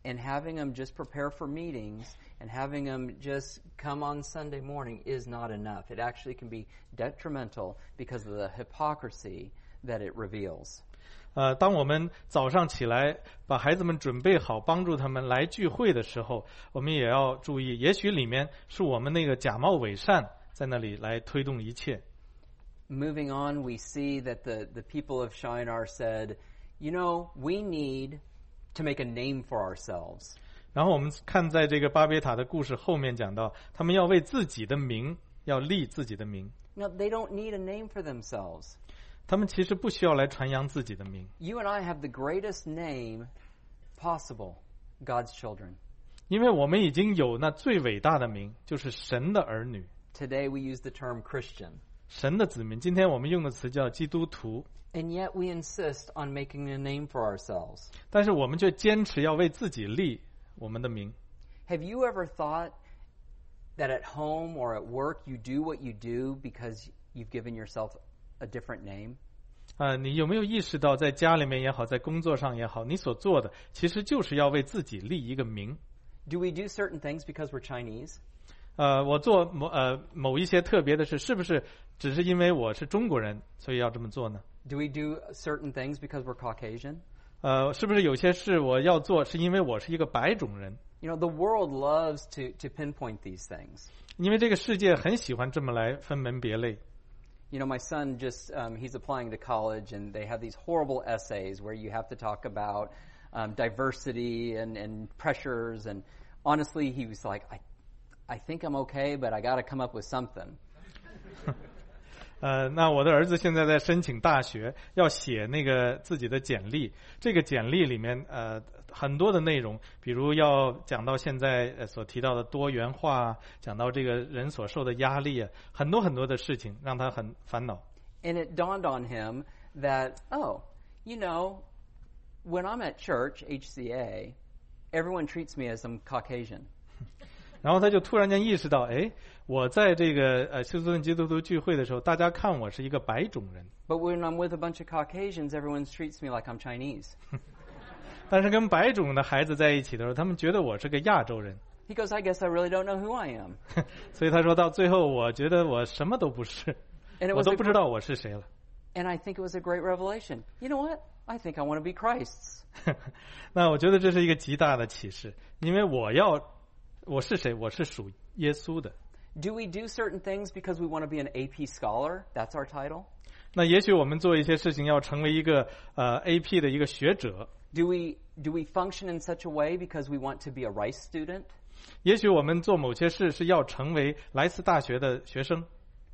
And having them just prepare for meetings and having them just come on Sunday morning is not enough. It actually can be detrimental because of the hypocrisy that it reveals. 呃，当我们早上起来把孩子们准备好，帮助他们来聚会的时候，我们也要注意，也许里面是我们那个假冒伪善在那里来推动一切。 Moving on, we see that the, the people of Shinar said, you know, we need to make a name for ourselves. 然后我们看在这个巴别塔的故事后面讲到，他们要为自己的名，要立自己的名。 No, they don't need a name for themselves. 他们其实不需要来传扬自己的名。 You and I have the greatest name possible, God's children. 因为我们已经有那最伟大的名，就是神的儿女。 Today we use the term Christian. 神的子民，今天我们用的词叫基督徒。 And yet we insist on making a name for ourselves. 但是我们却坚持要为自己立我们的名。 Have you ever thought that at home or at work you do what you do because you've given yourself a different name? 啊、呃，你有没有意识到，在家里面也好，在工作上也好，你所做的其实就是要为自己立一个名。 Do we do certain things because we're Chinese? 呃，我做某呃某一些特别的事，是不是只是因为我是中国人，所以要这么做呢？ Do we do certain things because we're Caucasian? 呃，是不是有些事我要做，是因为我是一个白种人？ You know, the world loves to, to pinpoint these things. 因为这个世界很喜欢这么来分门别类。 You know, my son just, um, he's applying to college, and they have these horrible essays where you have to talk about um, diversity and, and pressures. And honestly, he was like, I, I think I'm okay, but I got to come up with something. 呃，那我的儿子现在在申请大学，要写那个自己的简历。这个简历里面，呃，很多的内容，比如要讲到现在呃所提到的多元化，讲到这个人所受的压力啊，很多很多的事情让他很烦恼。 And it dawned on him that, oh, you know, when I'm at church, H C A, everyone treats me as I'm Caucasian. 然后他就突然间意识到，哎，我在这个呃休斯顿基督徒聚会的时候，大家看我是一个白种人。 But when I'm with a bunch of Caucasians, everyone treats me like I'm Chinese. 但是跟白种的孩子在一起的时候，他们觉得我是个亚洲人。 He goes, I guess I really don't know who I am. 所以他说到最后，我觉得我什么都不是， And it 我 was 都 a 不知道我是谁了。 And I think it was a great revelation. You know what? I think I want to be Christ's. 那我觉得这是一个极大的启示，因为我要我是谁？我是属耶稣的。 Do we do certain things because we want to be an A P scholar? That's our title. 那也许我们做一些事情要成为一个呃 A P 的一个学者。 Do we do we function in such a way because we want to be a Rice student? 也许我们做某些事是要成为莱斯大学的学生。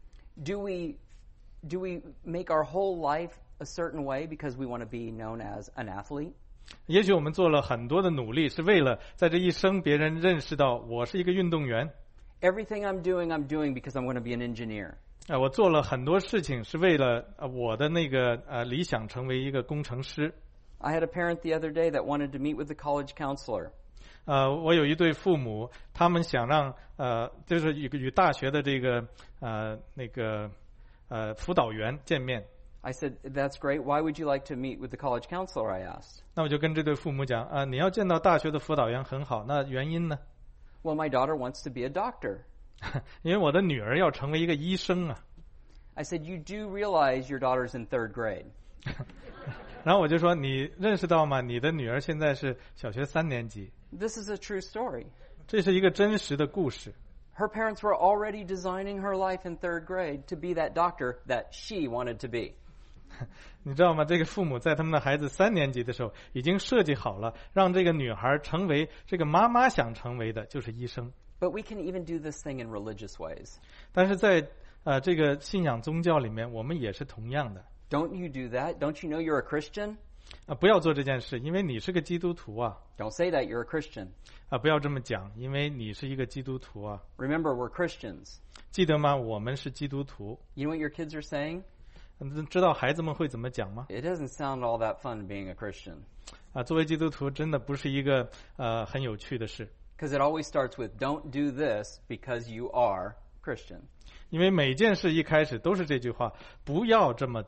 Do we do we make our whole life a certain way because we want to be known as an athlete? 也许我们做了很多的努力，是为了在这一生别人认识到我是一个运动员。 Everything I'm doing, I'm doing because I'm going to be an engineer. 啊，我做了很多事情是为了呃我的那个呃理想成为一个工程师。 I had a parent the other day that wanted to meet with the college counselor. 呃，我有一对父母，他们想让呃，就是与与大学的这个呃那个呃辅导员见面。 I said, that's great. Why would you like to meet with the college counselor? I asked. 那我就跟这对父母讲啊，你要见到大学的辅导员很好，那原因呢？ Well, my daughter wants to be a doctor. 因为我的女儿要成为一个医生啊。 I said, you do realize your daughter's in third grade. 然后我就说，你认识到吗？你的女儿现在是小学三年级。 This is a true story. 这是一个真实的故事。 Her parents were already designing her life in third grade to be that doctor that she wanted to be. 你知道吗？这个父母在他们的孩子三年级的时候，已经设计好了，让这个女孩成为这个妈妈想成为的，就是医生。 But we can even do this thing in religious ways. 但是在呃这个信仰宗教里面，我们也是同样的。 Don't you do that? Don't you know you're a Christian? 啊，不要做这件事，因为你是个基督徒啊。 Don't say that, you're a Christian. 啊，不要这么讲，因为你是一个基督徒啊。 Remember, we're Christians. 记得吗？我们是基督徒。 You know what your kids are saying? 知道孩子们会怎么讲吗？ It doesn't sound all that fun being a Christian. 啊，作为基督徒真的不是一个呃很有趣的事。 Because it always starts with, don't do this because you are Christian. 因为每件事一开始都是这句话，不要这么做，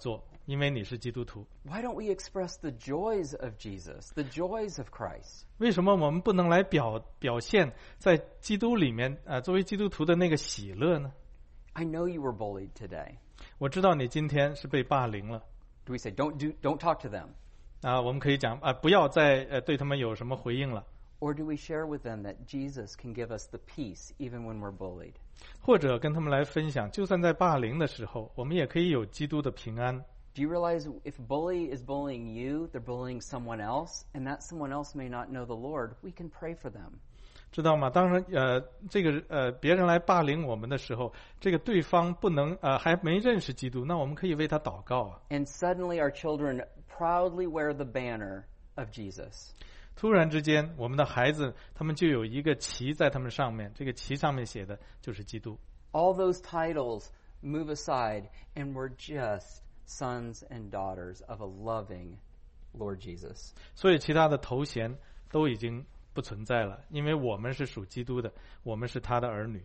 因为你是基督徒。 Why don't we express the joys of Jesus, the joys of Christ? 为什么我们不能来表表现在基督里面啊、呃，作为基督徒的那个喜乐呢？ I know you were bullied today. 我知道你今天是被霸凌了 Do we say, don't do, don't talk to them? 啊，我们可以讲啊，不要再呃对他们有什么回应了。 Or do we share with them that Jesus can give us the peace even when we're bullied? 或者跟他们来分享，就算在霸凌的时候，我们也可以有基督的平安。 Do you realize if bully is bullying you, they're bullying someone else, and that someone else may not know the Lord, we can pray for them. 知道吗？当然，呃，这个呃，别人来霸凌我们的时候，这个对方不能呃还没认识基督，那我们可以为他祷告啊。 And suddenly our children proudly wear the banner of Jesus. 突然之间，我们的孩子他们就有一个旗在他们上面，这个旗上面写的就是基督。 All those titles move aside, and we're just sons and daughters of a loving Lord Jesus. 所以其他的头衔都已经不存在了，因为我们是属基督的，我们是他的儿女。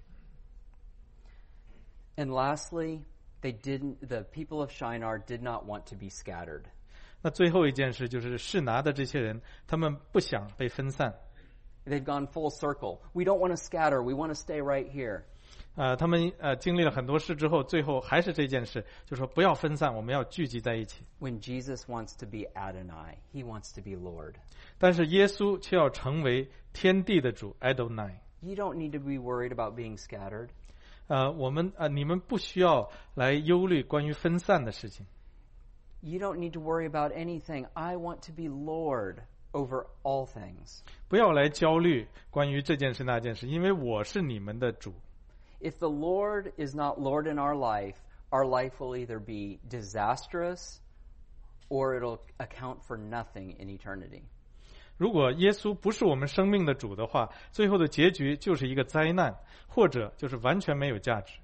And lastly, they didn't, the people of Shinar did not want to be scattered. 那最后一件事就是示拿的这些人，他们不想被分散。 They've gone full circle. We don't want to scatter. We want to stay right here. 呃，他们呃经历了很多事之后，最后还是这件事，就说不要分散，我们要聚集在一起。 When Jesus wants to be Adonai, he wants to be Lord. 但是耶稣却要成为天地的主 Adonai。 You don't need to be worried about being scattered. 呃，我们呃，你们不需要来忧虑关于分散的事情。 You don't need to worry about anything. I want to be Lord over all things. 不要来焦虑关于这件事那件事，因为我是你们的主。 If the Lord is not Lord in our life, our life will either be disastrous or it'll account for nothing in eternity. 如果耶稣不是我们生命的主的话，最后的结局就是一个灾难，或者就是完全没有价值。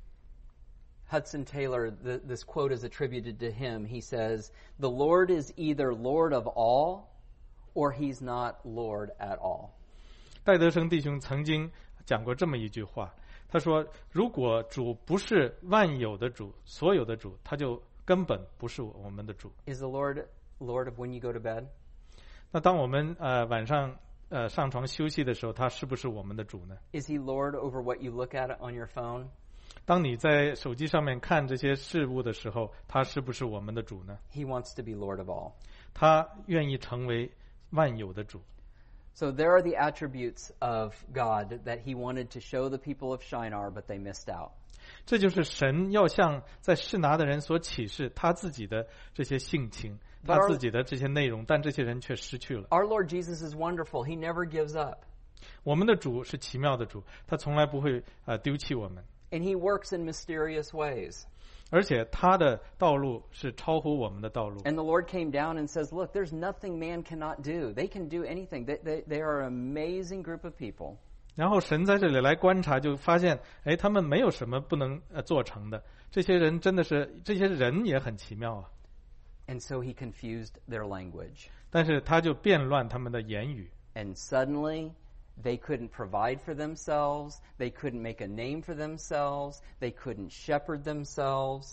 Hudson Taylor, the, this quote is attributed to him. He says, "The Lord is either Lord of all, or he's not Lord at all." 戴德生弟兄曾经讲过这么一句话，他说：“如果主不是万有的主，所有的主，他就根本不是我们的主。” Is the Lord Lord of when you go to bed? 那当我们呃晚上呃上床休息的时候，他是不是我们的主呢？ Is he Lord over what you look at on your phone? 当你在手机上面看这些事物的时候，他是不是我们的主呢？ He wants to be Lord of all. 他愿意成为万有的主。 So there are the attributes of God that he wanted to show the people of Shinar, but they missed out. 这就是神要向在示拿的人所启示他自己的这些性情，他自己的这些内容，但这些人却失去了。 Our Lord Jesus is wonderful. He never gives up. 我们的主是奇妙的主，他从来不会呃丢弃我们， And he works in mysterious ways. 而且他的道路是超乎我们的道路。 And the Lord came down and says, look, there's nothing man cannot do. They can do anything. They, they, they are an amazing group of people. 然后神在这里来观察，就发现，哎，他们没有什么不能呃做成的。这些人真的是，这些人也很奇妙啊。 And so he confused their language. 但是他就变乱他们的言语， And suddenly, they couldn't provide for themselves. They couldn't make a name for themselves. They couldn't shepherd themselves.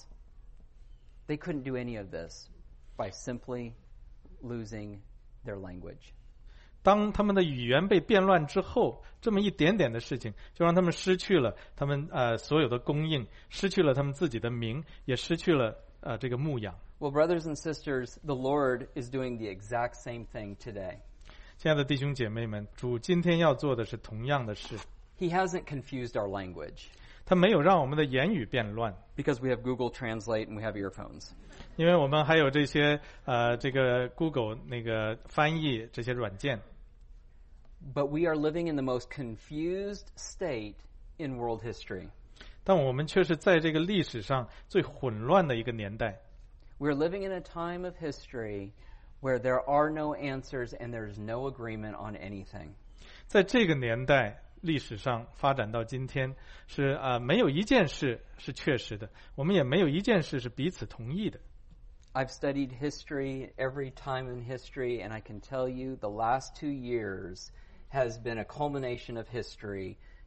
They couldn't do any of this by simply losing their language. 当他们的语言被变乱之后，这么一点点的事情，就让他们失去了他们呃所有的供应，失去了他们自己的名，也失去了呃这个牧养。 Well, brothers and sisters, the Lord is doing the exact same thing today. 亲爱的弟兄姐妹们，主今天要做的是同样的事， He hasn't confused our language 他没有让我们的言语变乱， because we have Google Translate and we have earphones. 因为我们还有这些呃这个 Google 那个翻译这些软件。 But we are living in the most confused state in world history. 但我们却是在这个历史上最混乱的一个年代。 We're living in a time of history where there are no answers and there's no agreement on anything. 在这个年代，历史上发展到今天，是啊、呃，没有一件事是确实的，我们也没有一件事是彼此同意的。 I've studied history every time in history, and I can tell you the last two years has been a culmination of history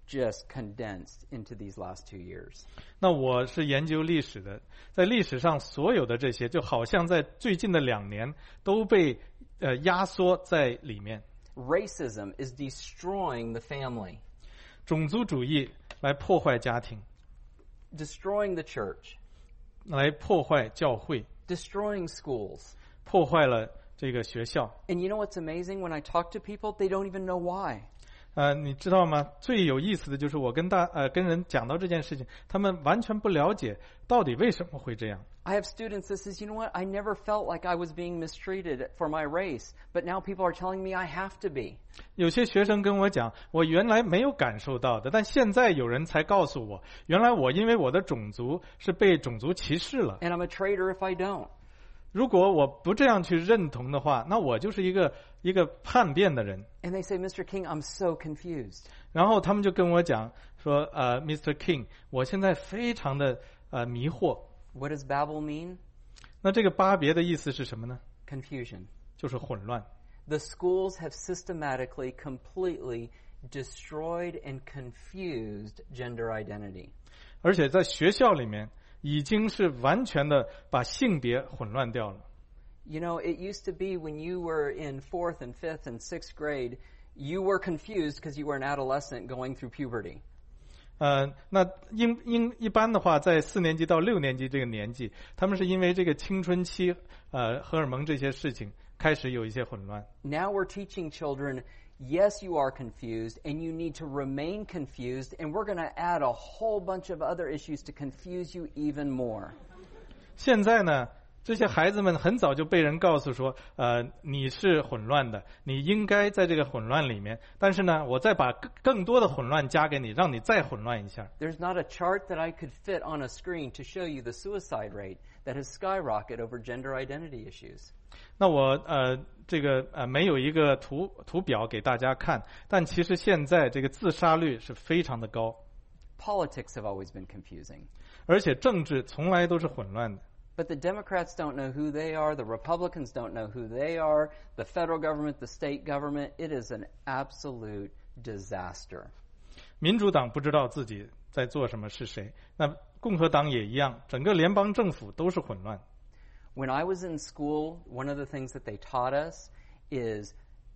just condensed into these last two years. 那我是研究历史的，在历史上所有的这些，就好像在最近的两年都被呃压缩在里面。 Racism is destroying the family. 种族主义来破坏家庭， destroying the church, 来破坏教会， destroying schools. 破坏了这个学校。 And you know what's amazing? When I talk to people, they don't even know why. 呃，你知道吗？最有意思的就是我跟大呃跟人讲到这件事情，他们完全不了解到底为什么会这样。 I have students that says, you know what? I never felt like I was being mistreated for my race, but now people are telling me I have to be. 有些学生跟我讲，我原来没有感受到的，但现在有人才告诉我，原来我因为我的种族是被种族歧视了。 And I'm a traitor if I don't. 如果我不这样去认同的话，那我就是一个一个叛变的人。 And they say, Mister King, I'm so confused. 然后他们就跟我讲说，呃 ，Mister King， 我现在非常的呃迷惑。 What does Babel mean? 那这个巴别的意思是什么呢？ Confusion. 就是混乱。 The schools have systematically, completely destroyed and confused gender identity. 而且在学校里面已经是完全的把性别混乱掉了。 You know, it used to be when you were in fourth and fifth and sixth grade, you were confused because you were an adolescent going through puberty. 呃，那应应一般的话，在四年级到六年级这个年纪，他们是因为这个青春期，呃，荷尔蒙这些事情开始有一些混乱。 Now we're teaching children, yes, you are confused, and you need to remain confused, and we're going to add a whole bunch of other issues to confuse you even more. 现在呢，这些孩子们很早就被人告诉说，呃，你是混乱的，你应该在这个混乱里面。但是呢，我再把更更多的混乱加给你，让你再混乱一下。 There's not a chart that I could fit on a screen to show you the suicide rate that has skyrocketed over gender identity issues. 那我呃这个呃没有一个图图表给大家看，但其实现在这个自杀率是非常的高。 Politics have always been confusing. 而且政治从来都是混乱的。 But the Democrats don't know who they are. The Republicans don't know who they are. The federal government, the state government, it is an absolute disaster. 民主党不知道自己在做什么是谁，那共和党也一样，整个联邦政府都是混乱。 When I was in school, one of the things that they taught us is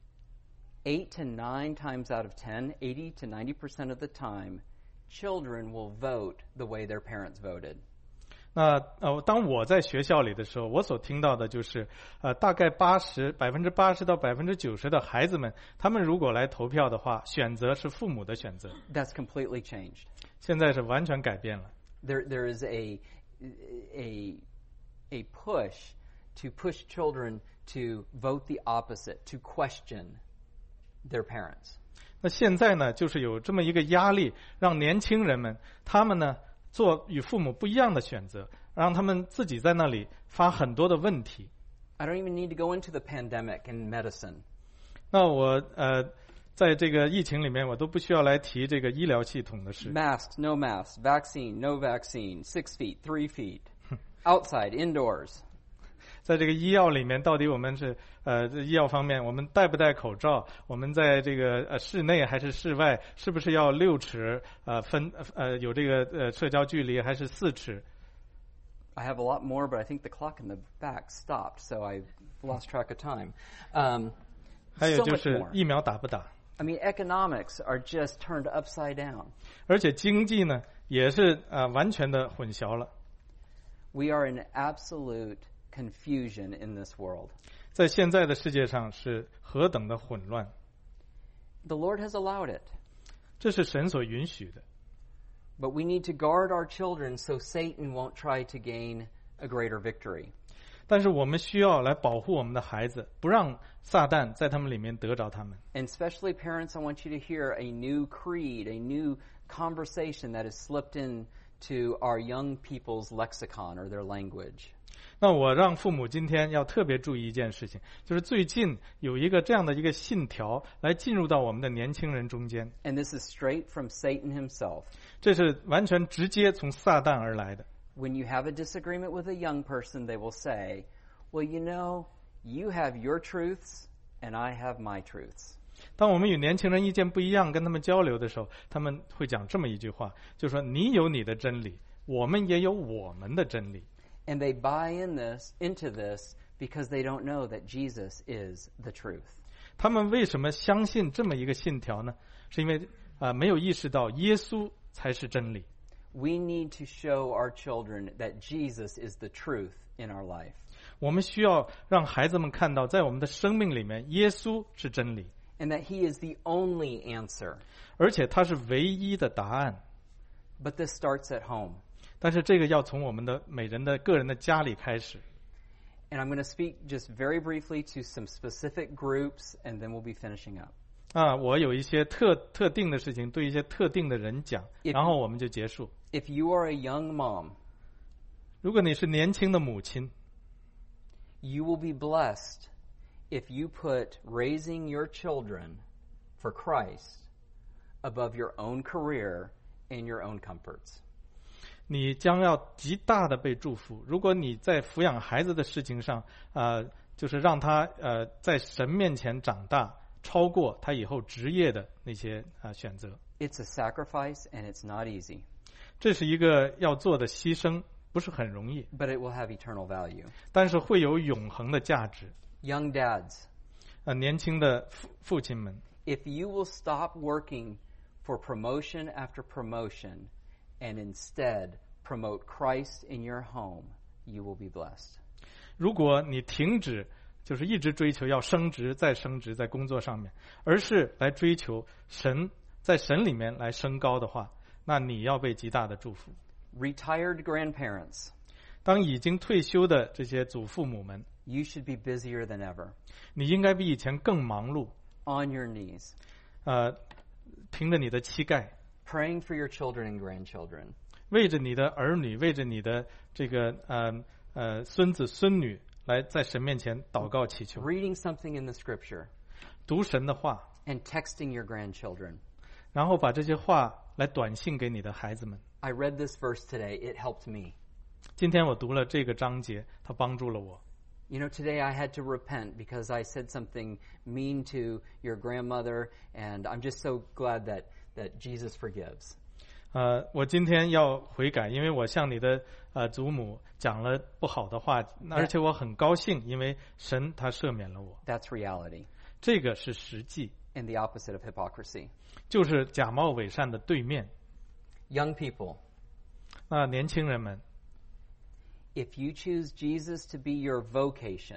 eight to nine times out of ten, eighty to ninety percent of the time, children will vote the way their parents voted. 那呃，当我在学校里的时候，我所听到的就是，呃，大概八十百分之八十到百分之九十的孩子们，他们如果来投票的话，选择是父母的选择。 That's completely changed. 现在是完全改变了。 There, there is a, a, a push to push children to vote the opposite, to question their parents. 那现在呢，就是有这么一个压力，让年轻人们他们呢做与父母不一样的选择，让他们自己在那里发很多的问题。 I don't even need to go into the pandemic and medicine. 那我呃，在这个疫情里面，我都不需要来提这个医疗系统的事。 Masks, no masks. Vaccine, no vaccine. Six feet, three feet. Outside, indoors. 在这个医药里面，到底我们是呃医药方面，我们戴不戴口罩？我们在这个呃室内还是室外？是不是要六尺呃分呃有这个呃社交距离，还是四尺？ I have a lot more, but I think the clock in the back stopped, so I've lost track of time. Um, 还有 so 就 much 是 more. 疫苗打不打？ I mean, economics are just turned upside down. 而且经济呢，也是呃完全的混淆了。 We are in absolute confusion in this world. 在现在的世界上是何等的混乱， The Lord has allowed it, 这是神所允许的。 but we need to guard our children so Satan won't try to gain a greater victory. 但是我们需要来保护我们的孩子，不让撒旦在他们里面得着他们。 And especially parents, I want you to hear a new creed, a new conversation that has slipped into our young people's lexicon or their language. 那我让父母今天要特别注意一件事情，就是最近有一个这样的一个信条来进入到我们的年轻人中间， And this is straight from Satan himself. 这是完全直接从撒旦而来的。 When you have a disagreement with a young person, they will say, well, you know, you have your truths and I have my truths. 当我们与年轻人意见不一样，跟他们交流的时候，他们会讲这么一句话，就说你有你的真理，我们也有我们的真理。 And they buy in this, into this because they don't know that Jesus is the truth. 他们为什么相信这么一个信条呢？是因为啊、呃、没有意识到耶稣才是真理。 We need to show our children that Jesus is the truth in our life. 我们需要让孩子们看到，在我们的生命里面，耶稣是真理。 And that he is the only answer. 而且他是唯一的答案。 But this starts at home. 但是这个要从我们的每人的个人的家里开始。 And I'm going to speak just very briefly to some specific groups, and then we'll be finishing up. 啊，我有一些特特定的事情对一些特定的人讲， If, 然后我们就结束。 If you are a young mom, 如果你是年轻的母亲， you will be blessed if you put raising your children for Christ above your own career and your own comforts. 你将要极大的被祝福。如果你在抚养孩子的事情上，啊、呃，就是让他呃在神面前长大，超过他以后职业的那些啊、呃、选择。 It's a sacrifice and it's not easy. 这是一个要做的牺牲，不是很容易。 But it will have eternal value. 但是会有永恒的价值。 Young dads, 呃，年轻的父父亲们 if you will stop working for promotion after promotion and instead promote Christ in your home, you will be blessed. 如果你停止就是一直追求要升职再升职在工作上面，而是来追求神在神里面来升高的话，那你要被极大的祝福。 Retired grandparents, 当已经退休的这些祖父母们， you should be busier than ever. 你应该比以前更忙碌， On your knees, 呃，凭着你的膝盖， praying for your children and grandchildren. 为着你的儿女，为着你的这个呃呃孙子孙女，来在神面前祷告祈求， Reading something in the scripture 读神的话， and texting your grandchildren. 然后把这些话来短信给你的孩子们。 I read this verse today. It helped me. 今天我读了这个章节，它帮助了我。 You know, today I had to repent because I said something mean to your grandmother, and I'm just so glad that, that Jesus forgives. 呃，我今天要悔改，因为我向你的呃祖母讲了不好的话，而且我很高兴，因为神他赦免了我。 That's reality. 这个是实际， And the opposite of hypocrisy. 就是假冒伪善的对面。 Young people, 那年轻人们， if you choose Jesus to be your vocation,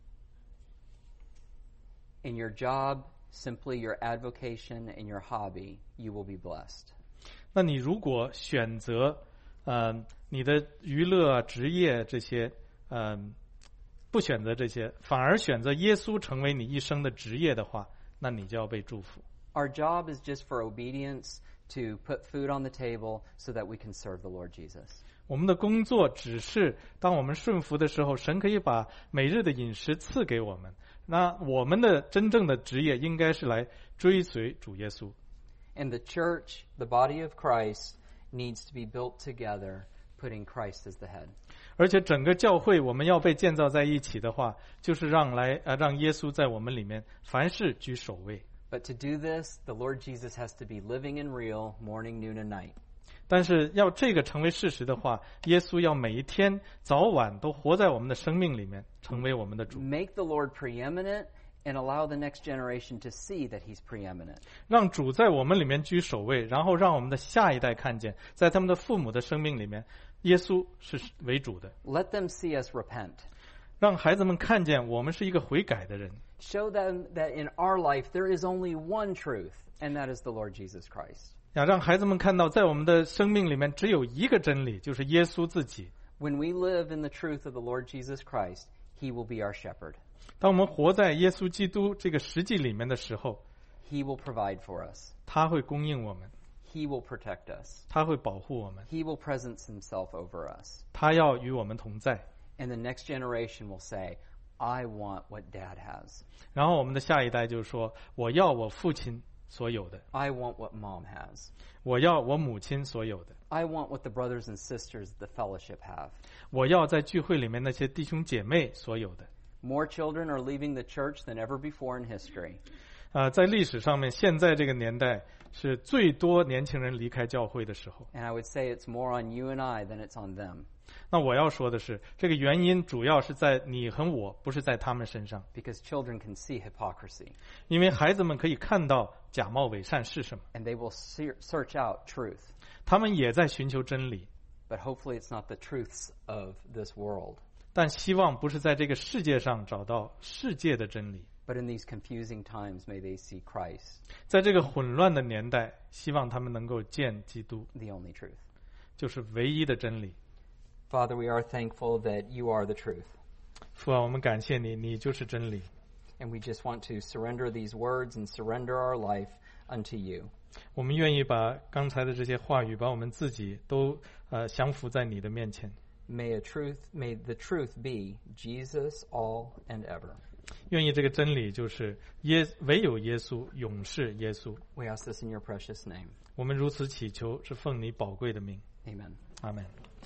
and your job simply your avocation and your hobby, you will be blessed. 那你如果选择呃你的娱乐职业这些，呃不选择这些，反而选择耶稣成为你一生的职业的话，那你就要被祝福。 Our job is just for obedience to put food on the table so that we can serve the Lord Jesus. 我们的工作只是当我们顺服的时候，神可以把每日的饮食赐给我们。那我们的真正的职业应该是来追随主耶稣。 And the church, the body of Christ, needs to be built together, putting Christ as the head. 而且整个教会我们要被建造在一起的话，就是让来呃让耶稣在我们里面凡事居首位。 But to do this, the Lord Jesus has to be living and real, morning, noon, and night. 但是要这个成为事实的话，耶稣要每一天早晚都活在我们的生命里面，成为我们的主。 Make the Lord preeminent and allow the next generation to see that he's preeminent. 让主在我们里面居首位，然后让我们的下一代看见，在他们的父母的生命里面，耶稣是为主的。 Let them see us repent. 让孩子们看见我们是一个悔改的人。 Show them that in our life there is only one truth, and that is the Lord Jesus Christ. 要让孩子们看到，在我们的生命里面只有一个真理，就是耶稣自己。 When we live in the truth of the Lord Jesus Christ, he will be our shepherd. 当我们活在耶稣基督这个实际里面的时候， He will provide for us. 他会供应我们， He will protect us. 他会保护我们， He will presence himself over us. 他要与我们同在。 And the next generation will say, I want what Dad has. 然后我们的下一代就说：“我要我父亲所有的， I want what Mom has. 我要我母亲所有的， I want what the brothers and sisters of the fellowship have. 我要在聚会里面那些弟兄姐妹所有的。” More children are leaving the church than ever before in history. 啊，在历史上面，现在这个年代是最多年轻人离开教会的时候。 And I would say it's more on you and I than it's on them. 那我要说的是，这个原因主要是在你和我，不是在他们身上。 Because children can see hypocrisy. 因为孩子们可以看到假冒伪善是什么， And they will search out truth. 他们也在寻求真理， But hopefully it's not the truths of this world. 但希望不是在这个世界上找到世界的真理。 But in these confusing times, may they see Christ, 在这个混乱的年代，希望他们能够见基督， the only truth. 就是唯一的真理。 Father, we are thankful that you are the truth. 父啊，我们感谢你，你就是真理。 And we just want to surrender these words and surrender our life unto you. 我们愿意把刚才的这些话语，把我们自己都呃降服在你的面前。 May a truth, may the truth be Jesus all and ever. 愿意这个真理就是耶，唯有耶稣，永是耶稣。 We ask this in your precious name. 我们如此祈求，是奉你宝贵的名。 Amen. 阿们。